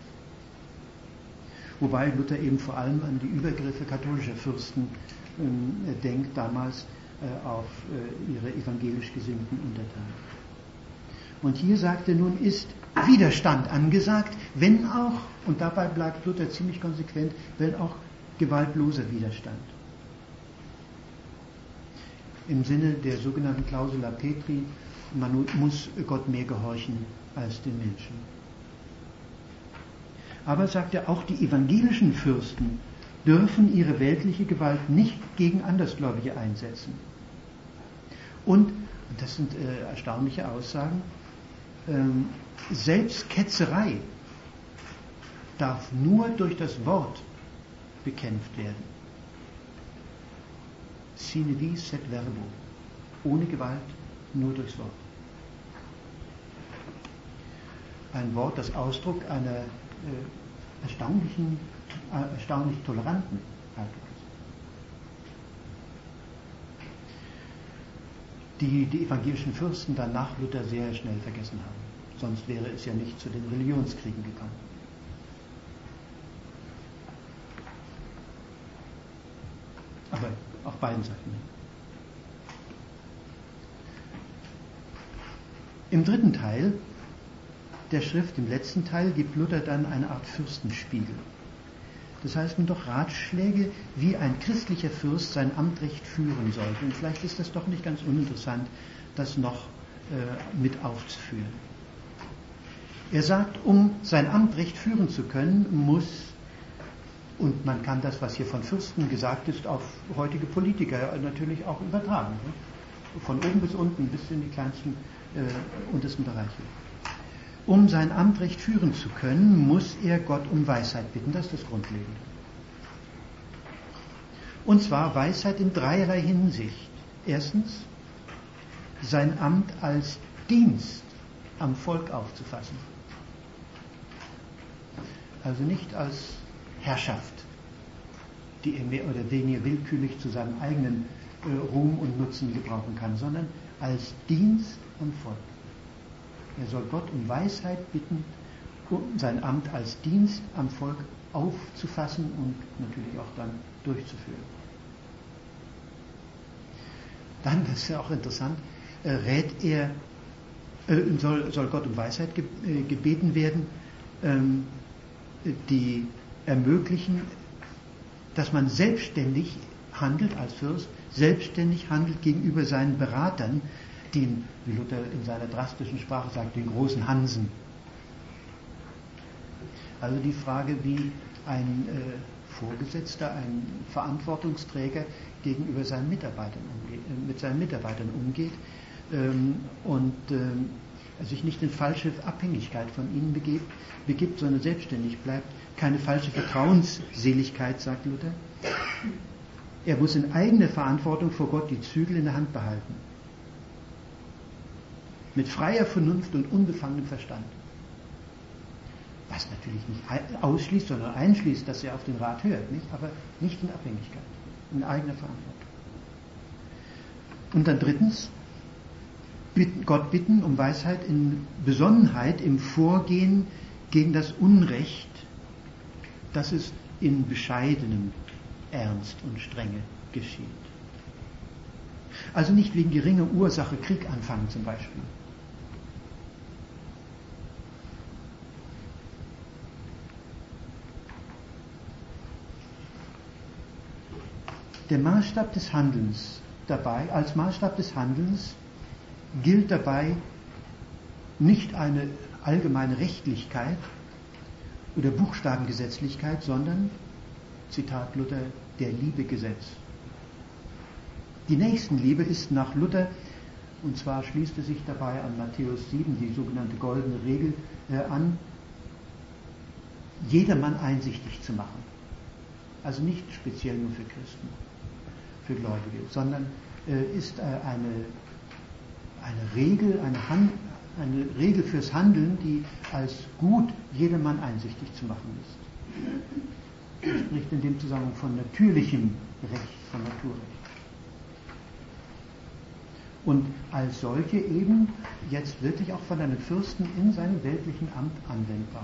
Wobei Luther eben vor allem an die Übergriffe katholischer Fürsten äh, denkt, damals äh, auf äh, ihre evangelisch gesinnten Untertanen. Und hier sagt er nun, ist Widerstand angesagt, wenn auch, und dabei bleibt Luther ziemlich konsequent, wenn auch gewaltloser Widerstand. Im Sinne der sogenannten Clausula Petri, man muss Gott mehr gehorchen als den Menschen. Aber, sagt er, auch die evangelischen Fürsten dürfen ihre weltliche Gewalt nicht gegen Andersgläubige einsetzen. Und, das sind äh, erstaunliche Aussagen, ähm, selbst Ketzerei darf nur durch das Wort bekämpft werden. Sine vis et verbo. Ohne Gewalt, nur durchs Wort. Ein Wort, das Ausdruck einer äh, erstaunlichen, äh, erstaunlich toleranten Haltung ist. Die die evangelischen Fürsten dann nach Luther sehr schnell vergessen haben. Sonst wäre es ja nicht zu den Religionskriegen gekommen. Aber auf beiden Seiten. Im dritten Teil der Schrift, im letzten Teil, gibt Luther dann eine Art Fürstenspiegel. Das heißt nun doch Ratschläge, wie ein christlicher Fürst sein Amtrecht führen sollte. Und vielleicht ist das doch nicht ganz uninteressant, das noch äh, mit aufzuführen. Er sagt, um sein Amtrecht führen zu können, muss, und man kann das, was hier von Fürsten gesagt ist, auf heutige Politiker natürlich auch übertragen. Von oben bis unten, bis in die kleinsten, äh, untersten Bereiche. Um sein Amtrecht führen zu können, muss er Gott um Weisheit bitten. Das ist das Grundlegende. Und zwar Weisheit in dreierlei Hinsicht. Erstens, sein Amt als Dienst am Volk aufzufassen. Also nicht als Herrschaft, die er mehr oder weniger willkürlich zu seinem eigenen äh, Ruhm und Nutzen gebrauchen kann, sondern als Dienst am Volk. Er soll Gott um Weisheit bitten, um sein Amt als Dienst am Volk aufzufassen und natürlich auch dann durchzuführen. Dann, das ist ja auch interessant, äh, rät er, äh, soll, soll Gott um Weisheit ge, äh, gebeten werden, ähm, die ermöglichen, dass man selbstständig handelt als Fürst, selbstständig handelt gegenüber seinen Beratern, den, wie Luther in seiner drastischen Sprache sagt, den großen Hansen. Also die Frage, wie ein äh, Vorgesetzter, ein Verantwortungsträger gegenüber seinen Mitarbeitern umgeht, äh, mit seinen Mitarbeitern umgeht ähm, und ähm, sich nicht in falsche Abhängigkeit von ihnen begibt, begibt, sondern selbstständig bleibt. Keine falsche Vertrauensseligkeit, sagt Luther. Er muss in eigener Verantwortung vor Gott die Zügel in der Hand behalten. Mit freier Vernunft und unbefangenem Verstand. Was natürlich nicht ausschließt, sondern einschließt, dass er auf den Rat hört, nicht? Aber nicht in Abhängigkeit, in eigener Verantwortung. Und dann drittens, Gott bitten um Weisheit in Besonnenheit im Vorgehen gegen das Unrecht, dass es in bescheidenem Ernst und Strenge geschieht. Also nicht wegen geringer Ursache Krieg anfangen zum Beispiel. Der Maßstab des Handelns dabei, als Maßstab des Handelns gilt dabei nicht eine allgemeine Rechtlichkeit oder Buchstabengesetzlichkeit, sondern, Zitat Luther, der Liebe Gesetz. Die Nächstenliebe ist nach Luther, und zwar schließt er sich dabei an Matthäus sieben, die sogenannte goldene Regel, äh, an, jedermann einsichtig zu machen. Also nicht speziell nur für Christen, für Gläubige, sondern äh, ist äh, eine, eine Regel, eine, Han- eine Regel fürs Handeln, die als gut jedermann einsichtig zu machen ist. Er spricht in dem Zusammenhang von natürlichem Recht, von Naturrecht. Und als solche eben jetzt wirklich auch von einem Fürsten in seinem weltlichen Amt anwendbar.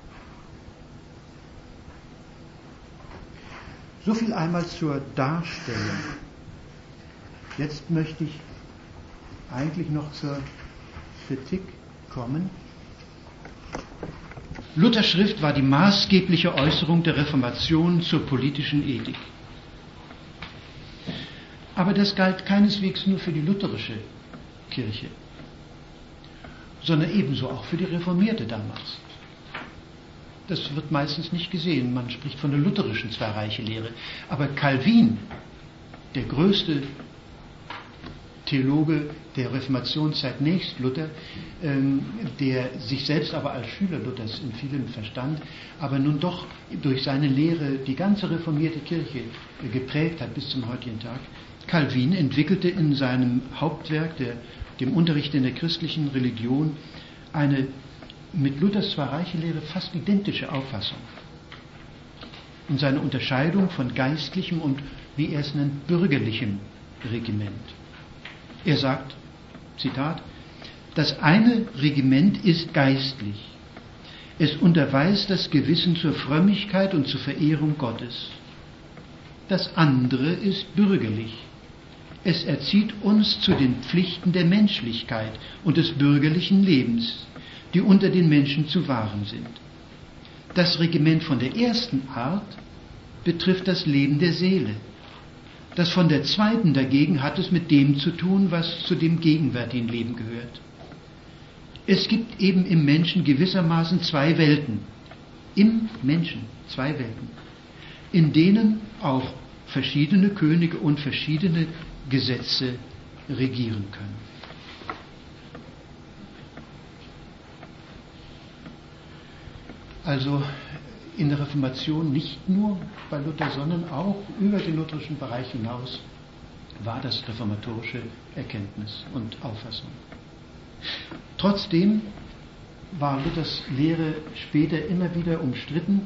So viel einmal zur Darstellung. Jetzt möchte ich eigentlich noch zur Kritik kommen. Luthers Schrift war die maßgebliche Äußerung der Reformation zur politischen Ethik. Aber das galt keineswegs nur für die lutherische Kirche, sondern ebenso auch für die Reformierte damals. Das wird meistens nicht gesehen. Man spricht von der lutherischen Zwei-Reiche-Lehre. Aber Calvin, der größte Theologe der Reformationszeit nächst Luther, ähm, der sich selbst aber als Schüler Luthers in vielem verstand, aber nun doch durch seine Lehre die ganze reformierte Kirche äh, geprägt hat bis zum heutigen Tag, Calvin entwickelte in seinem Hauptwerk, der, dem Unterricht in der christlichen Religion, eine mit Luthers Zwei-Reiche-Lehre fast identische Auffassung. Und seine Unterscheidung von geistlichem und, wie er es nennt, bürgerlichem Regiment. Er sagt, Zitat, das eine Regiment ist geistlich. Es unterweist das Gewissen zur Frömmigkeit und zur Verehrung Gottes. Das andere ist bürgerlich. Es erzieht uns zu den Pflichten der Menschlichkeit und des bürgerlichen Lebens, die unter den Menschen zu wahren sind. Das Regiment von der ersten Art betrifft das Leben der Seele. Das von der zweiten dagegen hat es mit dem zu tun, was zu dem gegenwärtigen Leben gehört. Es gibt eben im Menschen gewissermaßen zwei Welten. Im Menschen zwei Welten, in denen auch verschiedene Könige und verschiedene Gesetze regieren können. Also in der Reformation nicht nur bei Luther, sondern auch über den lutherischen Bereich hinaus war das reformatorische Erkenntnis und Auffassung. Trotzdem war Luthers Lehre später immer wieder umstritten.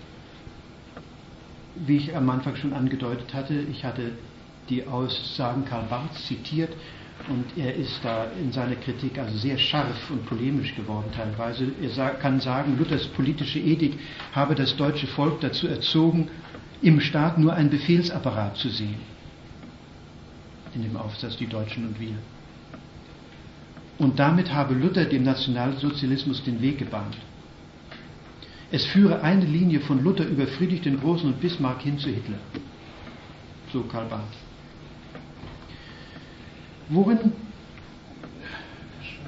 Wie ich am Anfang schon angedeutet hatte, ich hatte die Aussagen Karl Barths zitiert und er ist da in seiner Kritik also sehr scharf und polemisch geworden teilweise. Er kann sagen, Luthers politische Ethik habe das deutsche Volk dazu erzogen, im Staat nur einen Befehlsapparat zu sehen. In dem Aufsatz Die Deutschen und wir. Und damit habe Luther dem Nationalsozialismus den Weg gebahnt. Es führe eine Linie von Luther über Friedrich den Großen und Bismarck hin zu Hitler. So Karl Barth. Worin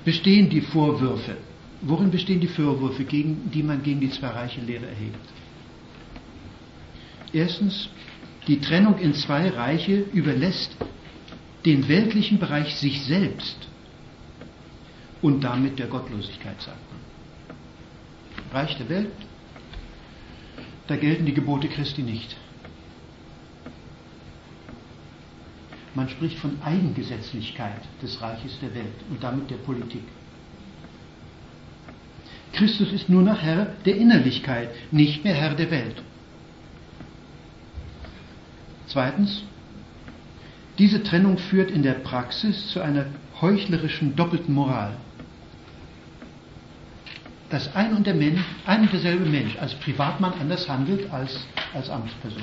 bestehen die Vorwürfe? Worin bestehen die Vorwürfe, gegen, die man gegen die Zwei-Reiche-Lehre erhebt? Erstens, die Trennung in zwei Reiche überlässt den weltlichen Bereich sich selbst und damit der Gottlosigkeit, sagt man. Reich der Welt, da gelten die Gebote Christi nicht. Man spricht von Eigengesetzlichkeit des Reiches der Welt und damit der Politik. Christus ist nur noch Herr der Innerlichkeit, nicht mehr Herr der Welt. Zweitens, diese Trennung führt in der Praxis zu einer heuchlerischen doppelten Moral. Dass ein und, der Mensch, ein und derselbe Mensch als Privatmann anders handelt als als Amtsperson.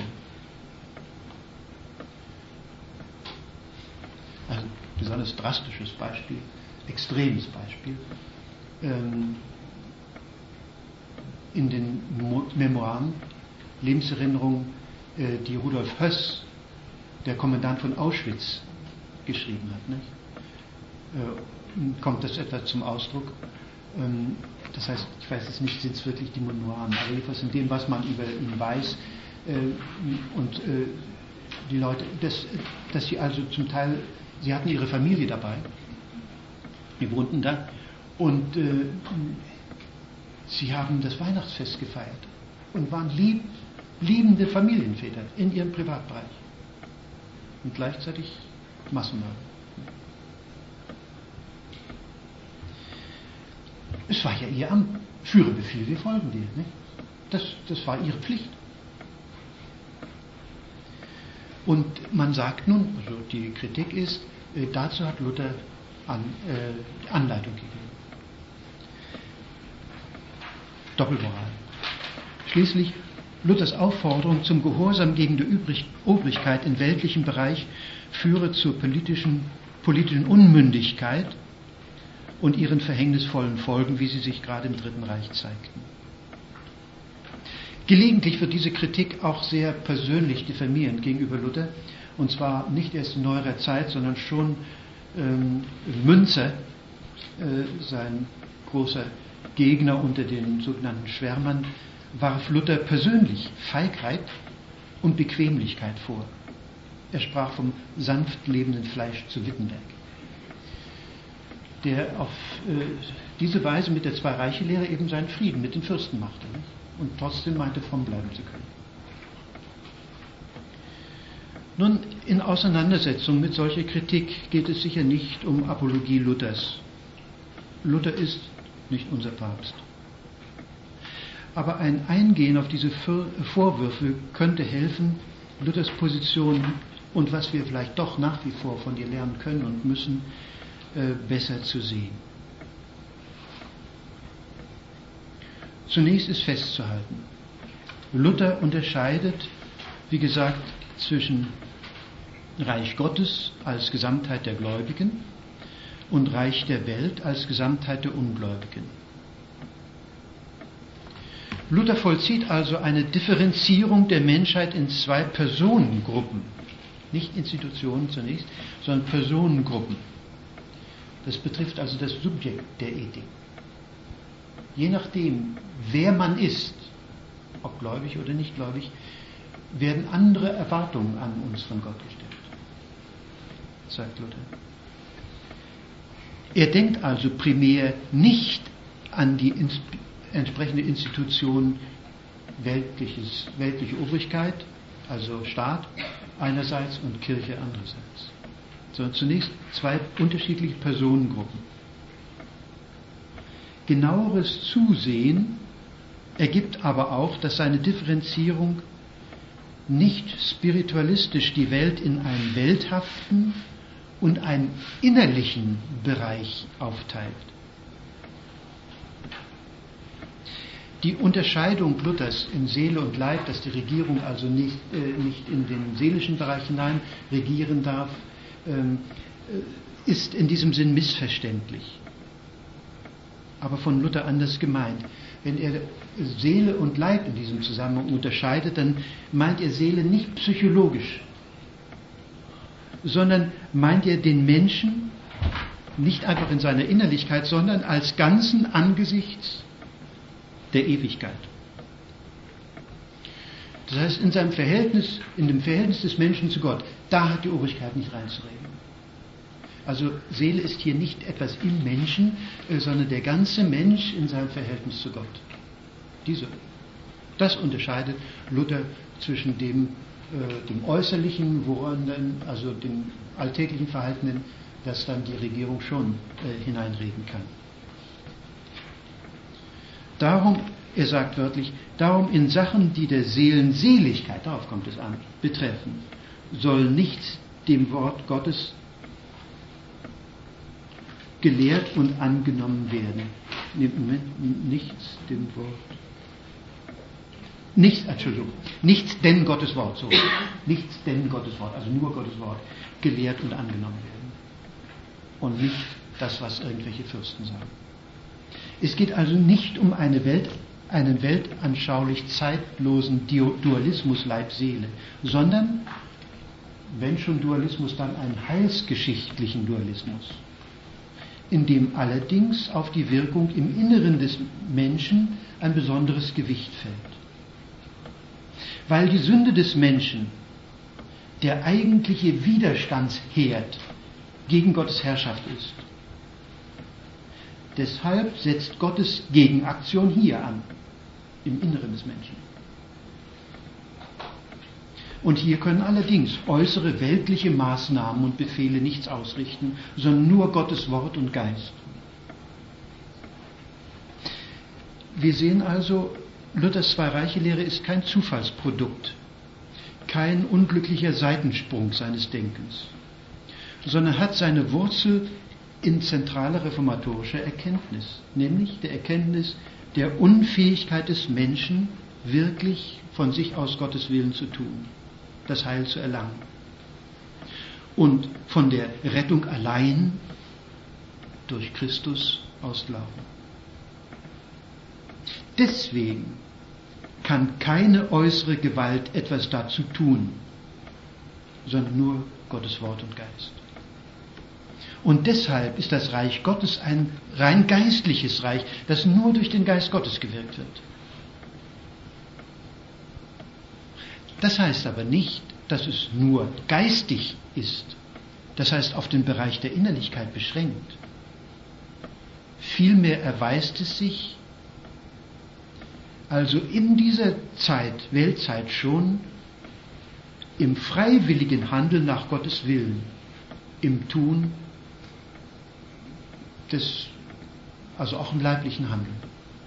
Also ein besonders drastisches Beispiel, extremes Beispiel. Ähm, in den Mo- Memoiren, Lebenserinnerungen, äh, die Rudolf Höss, der Kommandant von Auschwitz, geschrieben hat, nicht? Äh, kommt das etwa zum Ausdruck? Ähm, das heißt, ich weiß jetzt nicht, sind es wirklich die Memoiren, aber jedenfalls in dem, was man über ihn weiß, äh, und äh, die Leute, dass, dass sie also zum Teil, sie hatten ihre Familie dabei, die wohnten da, und äh, sie haben das Weihnachtsfest gefeiert und waren lieb, liebende Familienväter in ihrem Privatbereich und gleichzeitig Massenmörder. Es war ja ihr Amt. Führerbefehl, wir folgen dir. Nicht? Das, das war ihre Pflicht. Und man sagt nun, also die Kritik ist, äh, dazu hat Luther an, äh, Anleitung gegeben. Doppelmoral. Schließlich Luthers Aufforderung zum Gehorsam gegen die Übrig- Obrigkeit im weltlichen Bereich führe zur politischen, politischen Unmündigkeit und ihren verhängnisvollen Folgen, wie sie sich gerade im Dritten Reich zeigten. Gelegentlich wird diese Kritik auch sehr persönlich diffamierend gegenüber Luther, und zwar nicht erst in neuerer Zeit, sondern schon ähm, Münzer, äh, sein großer Gegner unter den sogenannten Schwärmern, warf Luther persönlich Feigheit und Bequemlichkeit vor. Er sprach vom sanft lebenden Fleisch zu Wittenberg, der auf äh, diese Weise mit der Zwei-Reiche-Lehre eben seinen Frieden mit den Fürsten machte, nicht? Und trotzdem meinte, fromm bleiben zu können. Nun, in Auseinandersetzung mit solcher Kritik geht es sicher nicht um Apologie Luthers. Luther ist nicht unser Papst. Aber ein Eingehen auf diese Vorwürfe könnte helfen, Luthers Position und was wir vielleicht doch nach wie vor von ihr lernen können und müssen, äh, besser zu sehen. Zunächst ist festzuhalten, Luther unterscheidet, wie gesagt, zwischen Reich Gottes als Gesamtheit der Gläubigen und Reich der Welt als Gesamtheit der Ungläubigen. Luther vollzieht also eine Differenzierung der Menschheit in zwei Personengruppen, nicht Institutionen zunächst, sondern Personengruppen. Das betrifft also das Subjekt der Ethik. Je nachdem, wer man ist, ob gläubig oder nicht gläubig, werden andere Erwartungen an uns von Gott gestellt, sagt Luther. Er denkt also primär nicht an die ins- entsprechende Institution weltliches, weltliche Obrigkeit, also Staat einerseits und Kirche andererseits, sondern zunächst zwei unterschiedliche Personengruppen. Genaueres Zusehen ergibt aber auch, dass seine Differenzierung nicht spiritualistisch die Welt in einen welthaften und einen innerlichen Bereich aufteilt. Die Unterscheidung Luthers in Seele und Leib, dass die Regierung also nicht, äh, nicht in den seelischen Bereich hinein regieren darf, ähm, äh, ist in diesem Sinn missverständlich. Aber von Luther anders gemeint. Wenn er Seele und Leib in diesem Zusammenhang unterscheidet, dann meint er Seele nicht psychologisch, sondern meint er den Menschen nicht einfach in seiner Innerlichkeit, sondern als Ganzen angesichts der Ewigkeit. Das heißt, in seinem Verhältnis, in dem Verhältnis des Menschen zu Gott, da hat die Obrigkeit nicht reinzureden. Also Seele ist hier nicht etwas im Menschen, sondern der ganze Mensch in seinem Verhältnis zu Gott. Diese, das unterscheidet Luther zwischen dem, äh, dem Äußerlichen, woran dann, also dem alltäglichen Verhaltenen, das dann die Regierung schon äh, hineinreden kann. Darum, er sagt wörtlich, darum in Sachen, die der Seelenseligkeit, darauf kommt es an, betreffen, soll nichts dem Wort Gottes gelehrt und angenommen werden. Moment, nichts dem Wort. Nichts, Entschuldigung, nichts denn Gottes Wort, so. Nichts denn Gottes Wort, also nur Gottes Wort, gelehrt und angenommen werden. Und nicht das, was irgendwelche Fürsten sagen. Es geht also nicht um eine Welt, einen weltanschaulich zeitlosen Dualismus Leib-Seele, sondern, wenn schon Dualismus, dann einen heilsgeschichtlichen Dualismus, in dem allerdings auf die Wirkung im Inneren des Menschen ein besonderes Gewicht fällt. Weil die Sünde des Menschen der eigentliche Widerstandsherd gegen Gottes Herrschaft ist. Deshalb setzt Gottes Gegenaktion hier an, im Inneren des Menschen. Und hier können allerdings äußere weltliche Maßnahmen und Befehle nichts ausrichten, sondern nur Gottes Wort und Geist. Wir sehen also, Luthers Zwei-Reiche-Lehre ist kein Zufallsprodukt, kein unglücklicher Seitensprung seines Denkens, sondern hat seine Wurzel in zentraler reformatorischer Erkenntnis, nämlich der Erkenntnis der Unfähigkeit des Menschen, wirklich von sich aus Gottes Willen zu tun, das Heil zu erlangen. Und von der Rettung allein durch Christus aus Glauben. Deswegen kann keine äußere Gewalt etwas dazu tun, sondern nur Gottes Wort und Geist. Und deshalb ist das Reich Gottes ein rein geistliches Reich, das nur durch den Geist Gottes gewirkt wird. Das heißt aber nicht, dass es nur geistig ist, das heißt auf den Bereich der Innerlichkeit beschränkt. Vielmehr erweist es sich also in dieser Zeit, Weltzeit schon, im freiwilligen Handeln nach Gottes Willen, im Tun des, also auch im leiblichen Handeln.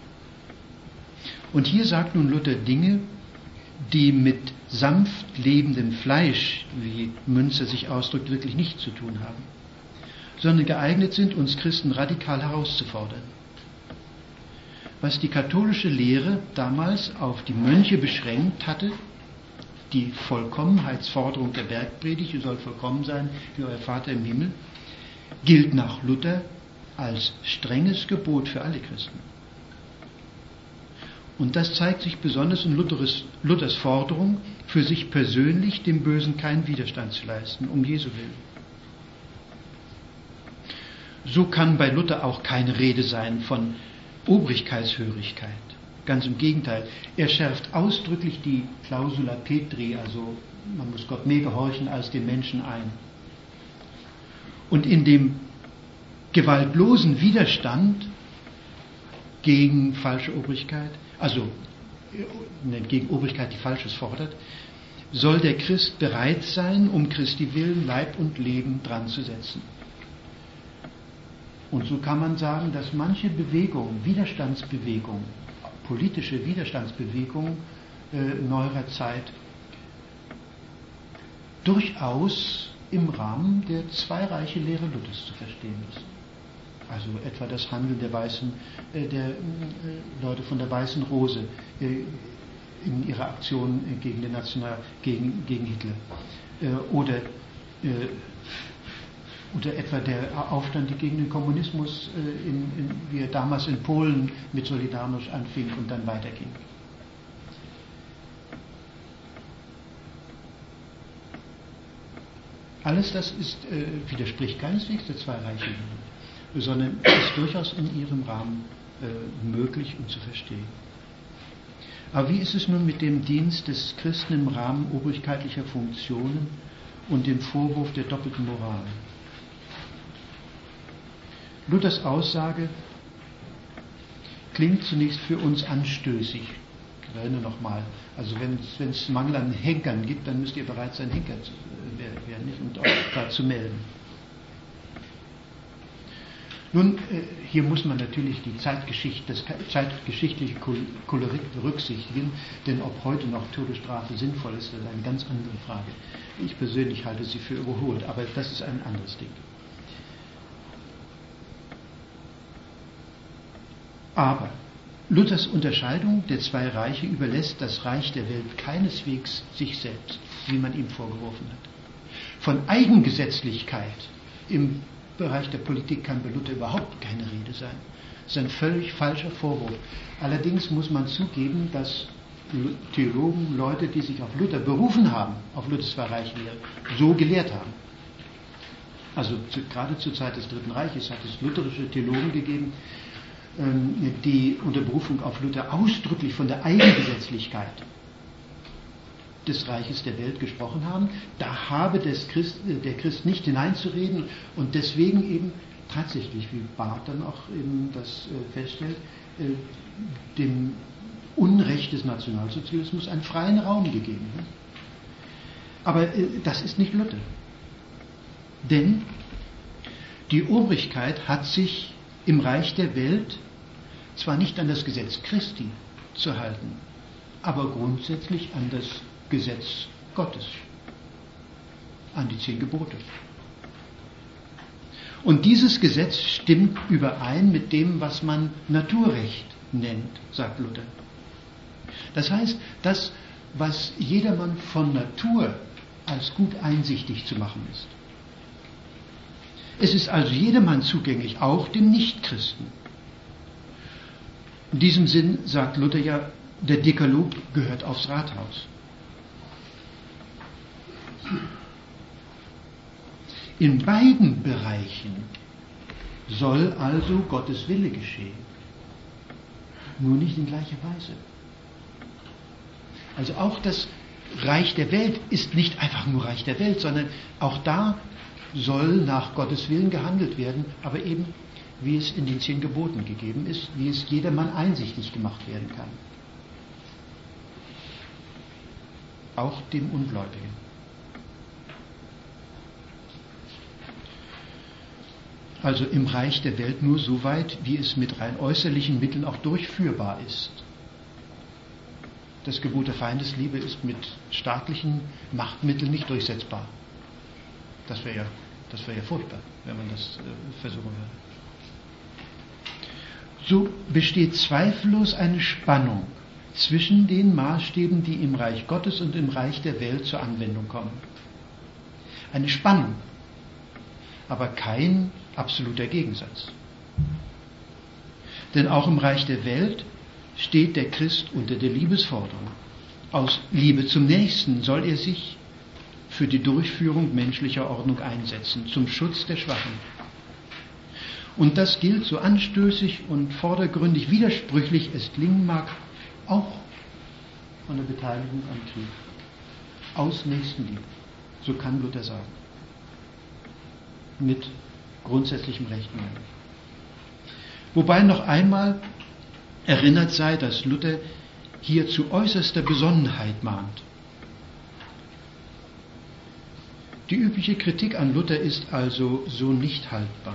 Und hier sagt nun Luther Dinge, die mit sanft lebendem Fleisch, wie Münzer sich ausdrückt, wirklich nichts zu tun haben, sondern geeignet sind, uns Christen radikal herauszufordern. Was die katholische Lehre damals auf die Mönche beschränkt hatte, die Vollkommenheitsforderung der Bergpredigt, ihr sollt vollkommen sein wie euer Vater im Himmel, gilt nach Luther als strenges Gebot für alle Christen. Und das zeigt sich besonders in Luthers, Luthers Forderung, für sich persönlich dem Bösen keinen Widerstand zu leisten, um Jesu willen. So kann bei Luther auch keine Rede sein von Obrigkeitshörigkeit. Ganz im Gegenteil. Er schärft ausdrücklich die Clausula Petri, also man muss Gott mehr gehorchen als dem Menschen ein. Und in dem gewaltlosen Widerstand gegen falsche Obrigkeit, also gegen Obrigkeit, die Falsches fordert, soll der Christ bereit sein, um Christi willen Leib und Leben dran zu setzen. Und so kann man sagen, dass manche Bewegungen, Widerstandsbewegungen, politische Widerstandsbewegungen äh, neuerer Zeit durchaus im Rahmen der Zwei-Reiche-Lehre Luthers zu verstehen ist. Also etwa das Handeln der weißen, äh, der äh, Leute von der Weißen Rose äh, in ihrer Aktion äh, gegen den National, gegen, gegen Hitler. Äh, oder äh, Oder etwa der Aufstand gegen den Kommunismus, äh, in, in, wie er damals in Polen mit Solidarność anfing und dann weiterging. Alles das ist, äh, widerspricht keineswegs der Zwei-Reiche-Lehre. sondern ist durchaus in ihrem Rahmen äh, möglich und zu verstehen. Aber wie ist es nun mit dem Dienst des Christen im Rahmen obrigkeitlicher Funktionen und dem Vorwurf der doppelten Moral? Luthers Aussage klingt zunächst für uns anstößig. Ich erinnere nochmal, also wenn es Mangel an Henkern gibt, dann müsst ihr bereit sein, Henker zu werden, nicht? Und auch da zu melden. Nun, hier muss man natürlich die Zeitgeschichte, das zeitgeschichtliche Kolorit berücksichtigen, denn ob heute noch Todesstrafe sinnvoll ist, ist eine ganz andere Frage. Ich persönlich halte sie für überholt, aber das ist ein anderes Ding. Aber Luthers Unterscheidung der zwei Reiche überlässt das Reich der Welt keineswegs sich selbst, wie man ihm vorgeworfen hat. Von Eigengesetzlichkeit im Bereich der Politik kann bei Luther überhaupt keine Rede sein. Das ist ein völlig falscher Vorwurf. Allerdings muss man zugeben, dass Theologen, Leute, die sich auf Luther berufen haben, auf Luthers Zwei-Reich-Lehre, so gelehrt haben. Also zu, gerade zur Zeit des Dritten Reiches hat es lutherische Theologen gegeben, die unter Berufung auf Luther ausdrücklich von der Eigengesetzlichkeit des Reiches der Welt gesprochen haben. Da habe des Christ, der Christ nicht hineinzureden und deswegen eben tatsächlich, wie Barth dann auch eben das feststellt, dem Unrecht des Nationalsozialismus einen freien Raum gegeben. Aber das ist nicht Luther. Denn die Obrigkeit hat sich im Reich der Welt zwar nicht an das Gesetz Christi zu halten, aber grundsätzlich an das Gesetz Gottes, an die zehn Gebote. Und dieses Gesetz stimmt überein mit dem, was man Naturrecht nennt, sagt Luther. Das heißt, das, was jedermann von Natur als gut einsichtig zu machen ist. Es ist also jedermann zugänglich, auch dem Nichtchristen. In diesem Sinn sagt Luther ja, der Dekalog gehört aufs Rathaus. In beiden Bereichen soll also Gottes Wille geschehen. Nur nicht in gleicher Weise. Also auch das Reich der Welt ist nicht einfach nur Reich der Welt, sondern auch da soll nach Gottes Willen gehandelt werden, aber eben wie es in den zehn Geboten gegeben ist, wie es jedermann einsichtig gemacht werden kann. Auch dem Ungläubigen. Also im Reich der Welt nur so weit, wie es mit rein äußerlichen Mitteln auch durchführbar ist. Das Gebot der Feindesliebe ist mit staatlichen Machtmitteln nicht durchsetzbar. Das wäre ja, das wäre ja furchtbar, wenn man das äh, versuchen würde. So besteht zweifellos eine Spannung zwischen den Maßstäben, die im Reich Gottes und im Reich der Welt zur Anwendung kommen. Eine Spannung, aber kein absoluter Gegensatz. Denn auch im Reich der Welt steht der Christ unter der Liebesforderung. Aus Liebe zum Nächsten soll er sich für die Durchführung menschlicher Ordnung einsetzen, zum Schutz der Schwachen. Und das gilt, so anstößig und vordergründig widersprüchlich es klingen mag, auch von der Beteiligung am Krieg. Aus Nächstenliebe, so kann Luther sagen. Mit grundsätzlichem Recht. Wobei noch einmal erinnert sei, dass Luther hier zu äußerster Besonnenheit mahnt. Die übliche Kritik an Luther ist also so nicht haltbar.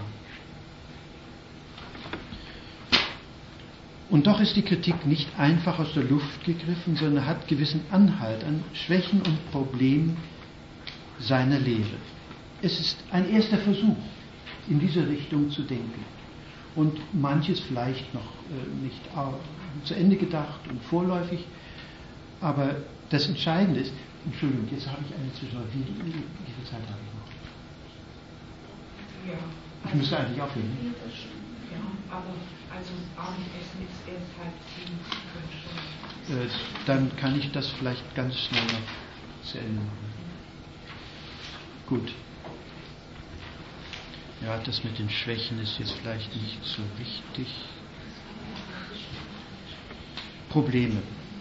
Und doch ist die Kritik nicht einfach aus der Luft gegriffen, sondern hat gewissen Anhalt an Schwächen und Problemen seiner Lehre. Es ist ein erster Versuch, in diese Richtung zu denken. Und manches vielleicht noch äh, nicht äh, zu Ende gedacht und vorläufig. Aber das Entscheidende ist, Entschuldigung, jetzt habe ich eine Zwischenfrage. Wie, wie, wie viel Zeit habe ich noch? Ja. Ich müsste eigentlich aufhören. Ja, aber also Abendessen ist erst halb sieben. Äh, dann kann ich das vielleicht ganz schnell noch zu Ende machen. Gut. Ja, das mit den Schwächen ist jetzt vielleicht nicht so wichtig. Probleme.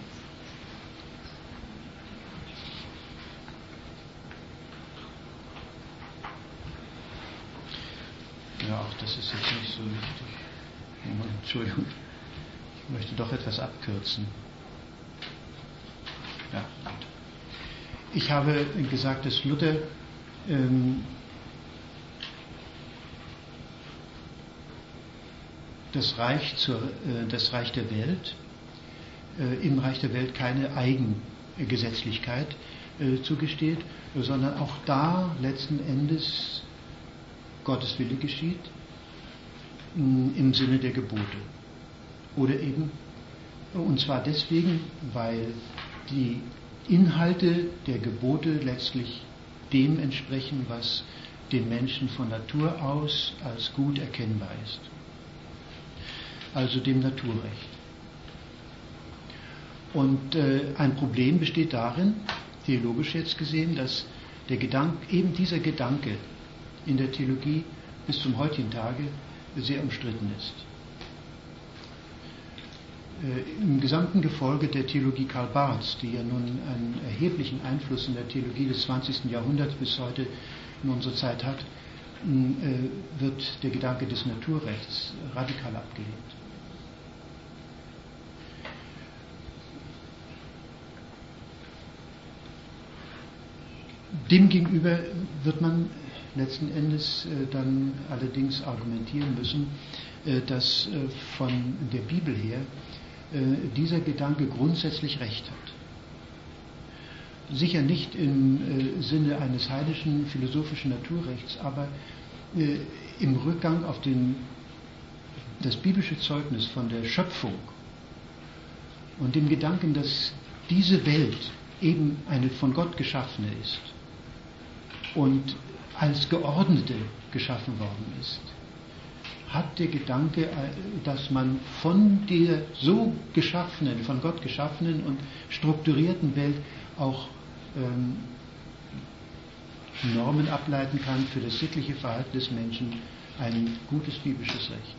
Ja, auch das ist jetzt nicht so wichtig. Oh, Entschuldigung, ich möchte doch etwas abkürzen. Ja, gut. Ich habe gesagt, dass Luther ähm, das Reich, zur, äh, das Reich der Welt, äh, im Reich der Welt keine Eigengesetzlichkeit äh, zugesteht, sondern auch da letzten Endes Gottes Wille geschieht, mh, im Sinne der Gebote. Oder eben, und zwar deswegen, weil die Inhalte der Gebote letztlich dem entsprechen, was den Menschen von Natur aus als gut erkennbar ist. Also dem Naturrecht. Und äh, ein Problem besteht darin, theologisch jetzt gesehen, dass der Gedanke, eben dieser Gedanke in der Theologie bis zum heutigen Tage sehr umstritten ist. Äh, Im gesamten Gefolge der Theologie Karl Barths, die ja nun einen erheblichen Einfluss in der Theologie des zwanzigsten Jahrhunderts bis heute in unserer Zeit hat, äh, wird der Gedanke des Naturrechts radikal abgelehnt. Demgegenüber wird man letzten Endes äh, dann allerdings argumentieren müssen, äh, dass äh, von der Bibel her äh, dieser Gedanke grundsätzlich recht hat. Sicher nicht im äh, Sinne eines heidnischen philosophischen Naturrechts, aber äh, im Rückgang auf den, das biblische Zeugnis von der Schöpfung und dem Gedanken, dass diese Welt eben eine von Gott geschaffene ist und als geordnete geschaffen worden ist, hat der Gedanke, dass man von der so geschaffenen, von Gott geschaffenen und strukturierten Welt auch ähm, Normen ableiten kann für das sittliche Verhalten des Menschen, ein gutes biblisches Recht.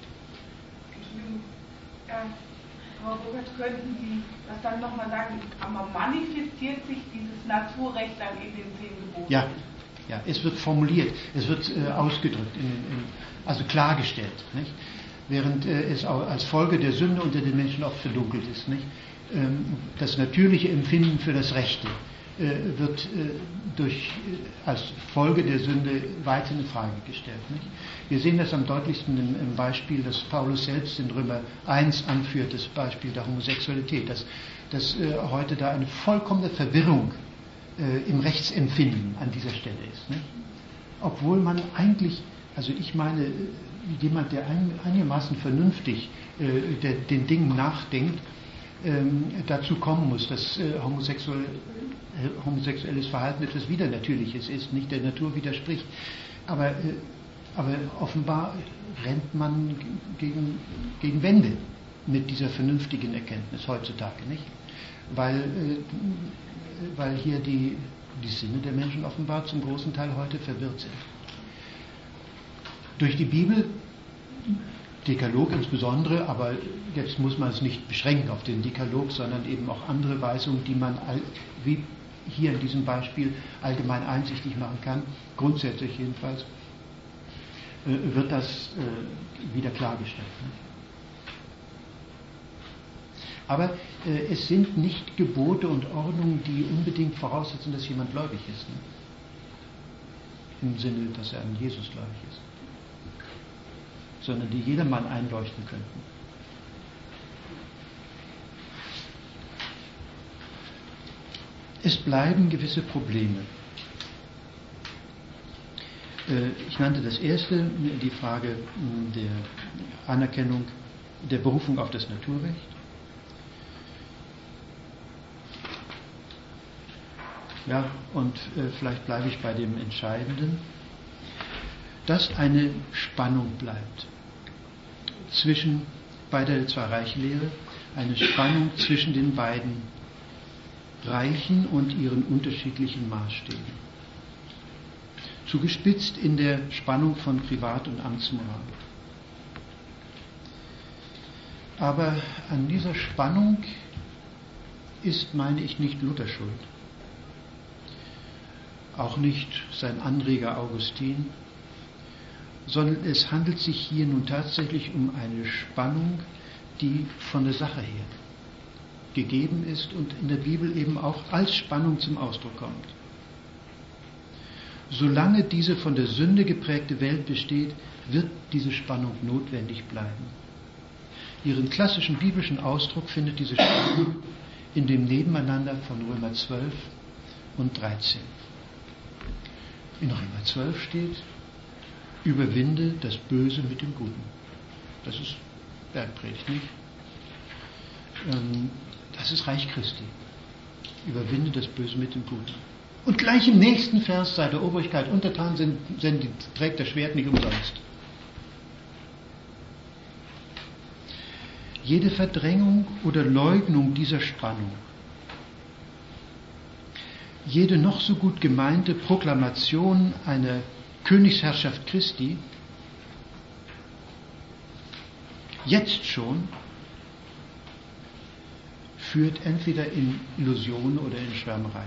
Ja, Frau Burkhardt, könnten Sie das dann nochmal sagen, aber manifestiert sich dieses Naturrecht dann in den zehn Geboten? Ja. Ja, es wird formuliert, es wird äh, ausgedrückt, in, in, also klargestellt, nicht? Während äh, es auch als Folge der Sünde unter den Menschen oft verdunkelt ist. Nicht? Ähm, das natürliche Empfinden für das Rechte äh, wird äh, durch, äh, als Folge der Sünde weiter in Frage gestellt. Nicht? Wir sehen das am deutlichsten im, im Beispiel, das Paulus selbst in Römer eins anführt, das Beispiel der Homosexualität, dass, dass äh, heute da eine vollkommene Verwirrung im Rechtsempfinden an dieser Stelle ist. Nicht? Obwohl man eigentlich, also ich meine, jemand, der ein, einigermaßen vernünftig äh, der, den Dingen nachdenkt, ähm, dazu kommen muss, dass äh, homosexuell, äh, homosexuelles Verhalten etwas Widernatürliches ist, nicht der Natur widerspricht. Aber, äh, aber offenbar rennt man gegen, gegen Wände mit dieser vernünftigen Erkenntnis heutzutage, nicht? Weil äh, weil hier die, die Sinne der Menschen offenbar zum großen Teil heute verwirrt sind. Durch die Bibel, Dekalog insbesondere, aber jetzt muss man es nicht beschränken auf den Dekalog, sondern eben auch andere Weisungen, die man, wie hier in diesem Beispiel, allgemein einsichtig machen kann, grundsätzlich jedenfalls, wird das wieder klargestellt. Aber äh, es sind nicht Gebote und Ordnungen, die unbedingt voraussetzen, dass jemand gläubig ist. Ne? Im Sinne, dass er an Jesus gläubig ist. Sondern die jedermann einleuchten könnten. Es bleiben gewisse Probleme. Äh, ich nannte das erste, die Frage der Anerkennung, der Berufung auf das Naturrecht. Ja, und äh, vielleicht bleibe ich bei dem Entscheidenden, dass eine Spannung bleibt zwischen, bei der Zwei-Reich-Lehre, eine Spannung zwischen den beiden Reichen und ihren unterschiedlichen Maßstäben. zugespitzt in der Spannung von Privat- und Amtsmoral. Aber an dieser Spannung ist, meine ich, nicht Luther schuld. Auch nicht sein Anreger Augustin, sondern es handelt sich hier nun tatsächlich um eine Spannung, die von der Sache her gegeben ist und in der Bibel eben auch als Spannung zum Ausdruck kommt. Solange diese von der Sünde geprägte Welt besteht, wird diese Spannung notwendig bleiben. Ihren klassischen biblischen Ausdruck findet diese Spannung in dem Nebeneinander von Römer zwölf und dreizehn. In Römer zwölf steht: Überwinde das Böse mit dem Guten. Das ist Bergpredigt, nicht? Das ist Reich Christi. Überwinde das Böse mit dem Guten. Und gleich im nächsten Vers: Sei der Obrigkeit untertan, sind, sind, trägt das Schwert nicht umsonst. Jede Verdrängung oder Leugnung dieser Spannung, jede noch so gut gemeinte Proklamation einer Königsherrschaft Christi, jetzt schon, führt entweder in Illusion oder in Schwärmerei.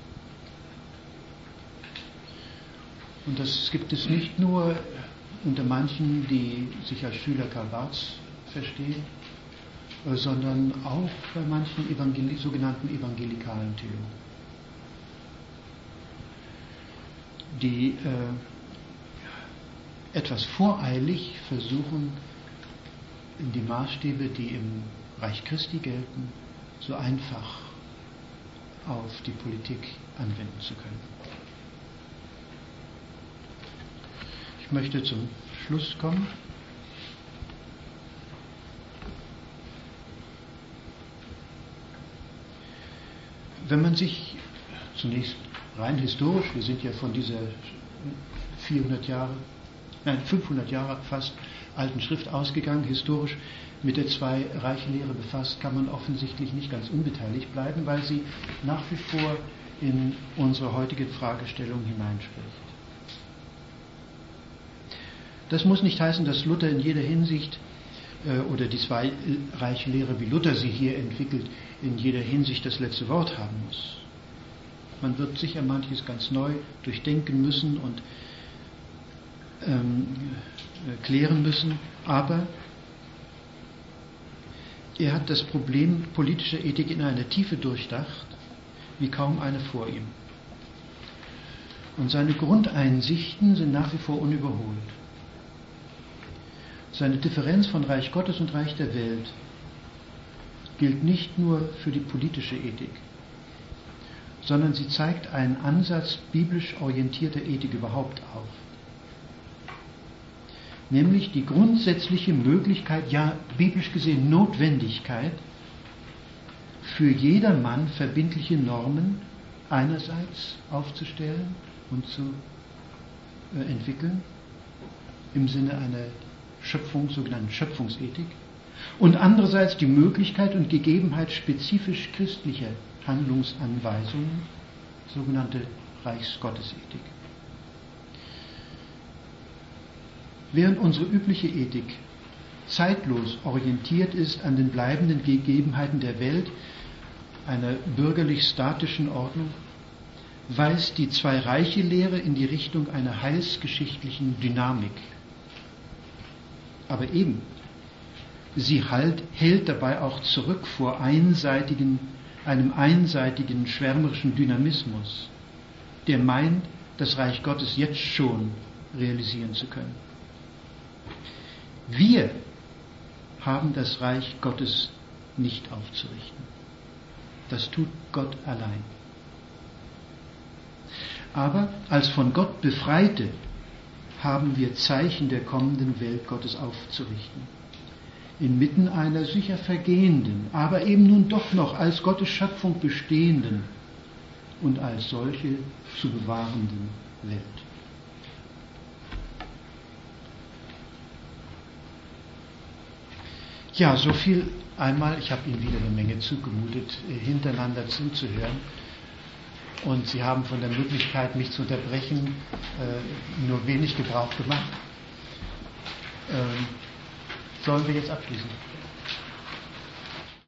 Und das gibt es nicht nur unter manchen, die sich als Schüler Karl Barths verstehen, sondern auch bei manchen Evangel- sogenannten evangelikalen Theologen, die äh, etwas voreilig versuchen, die Maßstäbe, die im Reich Christi gelten, so einfach auf die Politik anwenden zu können. Ich möchte zum Schluss kommen. Wenn man sich zunächst rein historisch, wir sind ja von dieser vierhundert Jahre, nein, fünfhundert Jahre fast alten Schrift ausgegangen, historisch mit der Zwei-Reiche-Lehre befasst, kann man offensichtlich nicht ganz unbeteiligt bleiben, weil sie nach wie vor in unsere heutige Fragestellung hineinspricht. Das muss nicht heißen, dass Luther in jeder Hinsicht äh, oder die Zwei-Reiche-Lehre, wie Luther sie hier entwickelt, in jeder Hinsicht das letzte Wort haben muss. Man wird sicher manches ganz neu durchdenken müssen und ähm, klären müssen, aber er hat das Problem politischer Ethik in einer Tiefe durchdacht, wie kaum eine vor ihm. Und seine Grundeinsichten sind nach wie vor unüberholt. Seine Differenz von Reich Gottes und Reich der Welt gilt nicht nur für die politische Ethik, sondern sie zeigt einen Ansatz biblisch orientierter Ethik überhaupt auf. Nämlich die grundsätzliche Möglichkeit, ja biblisch gesehen Notwendigkeit, für jedermann verbindliche Normen einerseits aufzustellen und zu äh, entwickeln, im Sinne einer Schöpfung, sogenannten Schöpfungsethik, und andererseits die Möglichkeit und Gegebenheit spezifisch christlicher Handlungsanweisungen, sogenannte Reichsgottesethik. Während unsere übliche Ethik zeitlos orientiert ist an den bleibenden Gegebenheiten der Welt, einer bürgerlich-statischen Ordnung, weist die Zwei-Reiche-Lehre in die Richtung einer heilsgeschichtlichen Dynamik. Aber eben, sie halt, hält dabei auch zurück vor einseitigen, einem einseitigen schwärmerischen Dynamismus, der meint, das Reich Gottes jetzt schon realisieren zu können. Wir haben das Reich Gottes nicht aufzurichten. Das tut Gott allein. Aber als von Gott Befreite haben wir Zeichen der kommenden Welt Gottes aufzurichten. Inmitten einer sicher vergehenden, aber eben nun doch noch als Gottes Schöpfung bestehenden und als solche zu bewahrenden Welt. Ja, so viel einmal, ich habe Ihnen wieder eine Menge zugemutet, hintereinander zuzuhören. und Sie haben von der Möglichkeit, mich zu unterbrechen, nur wenig Gebrauch gemacht. Sollen wir jetzt abschließen?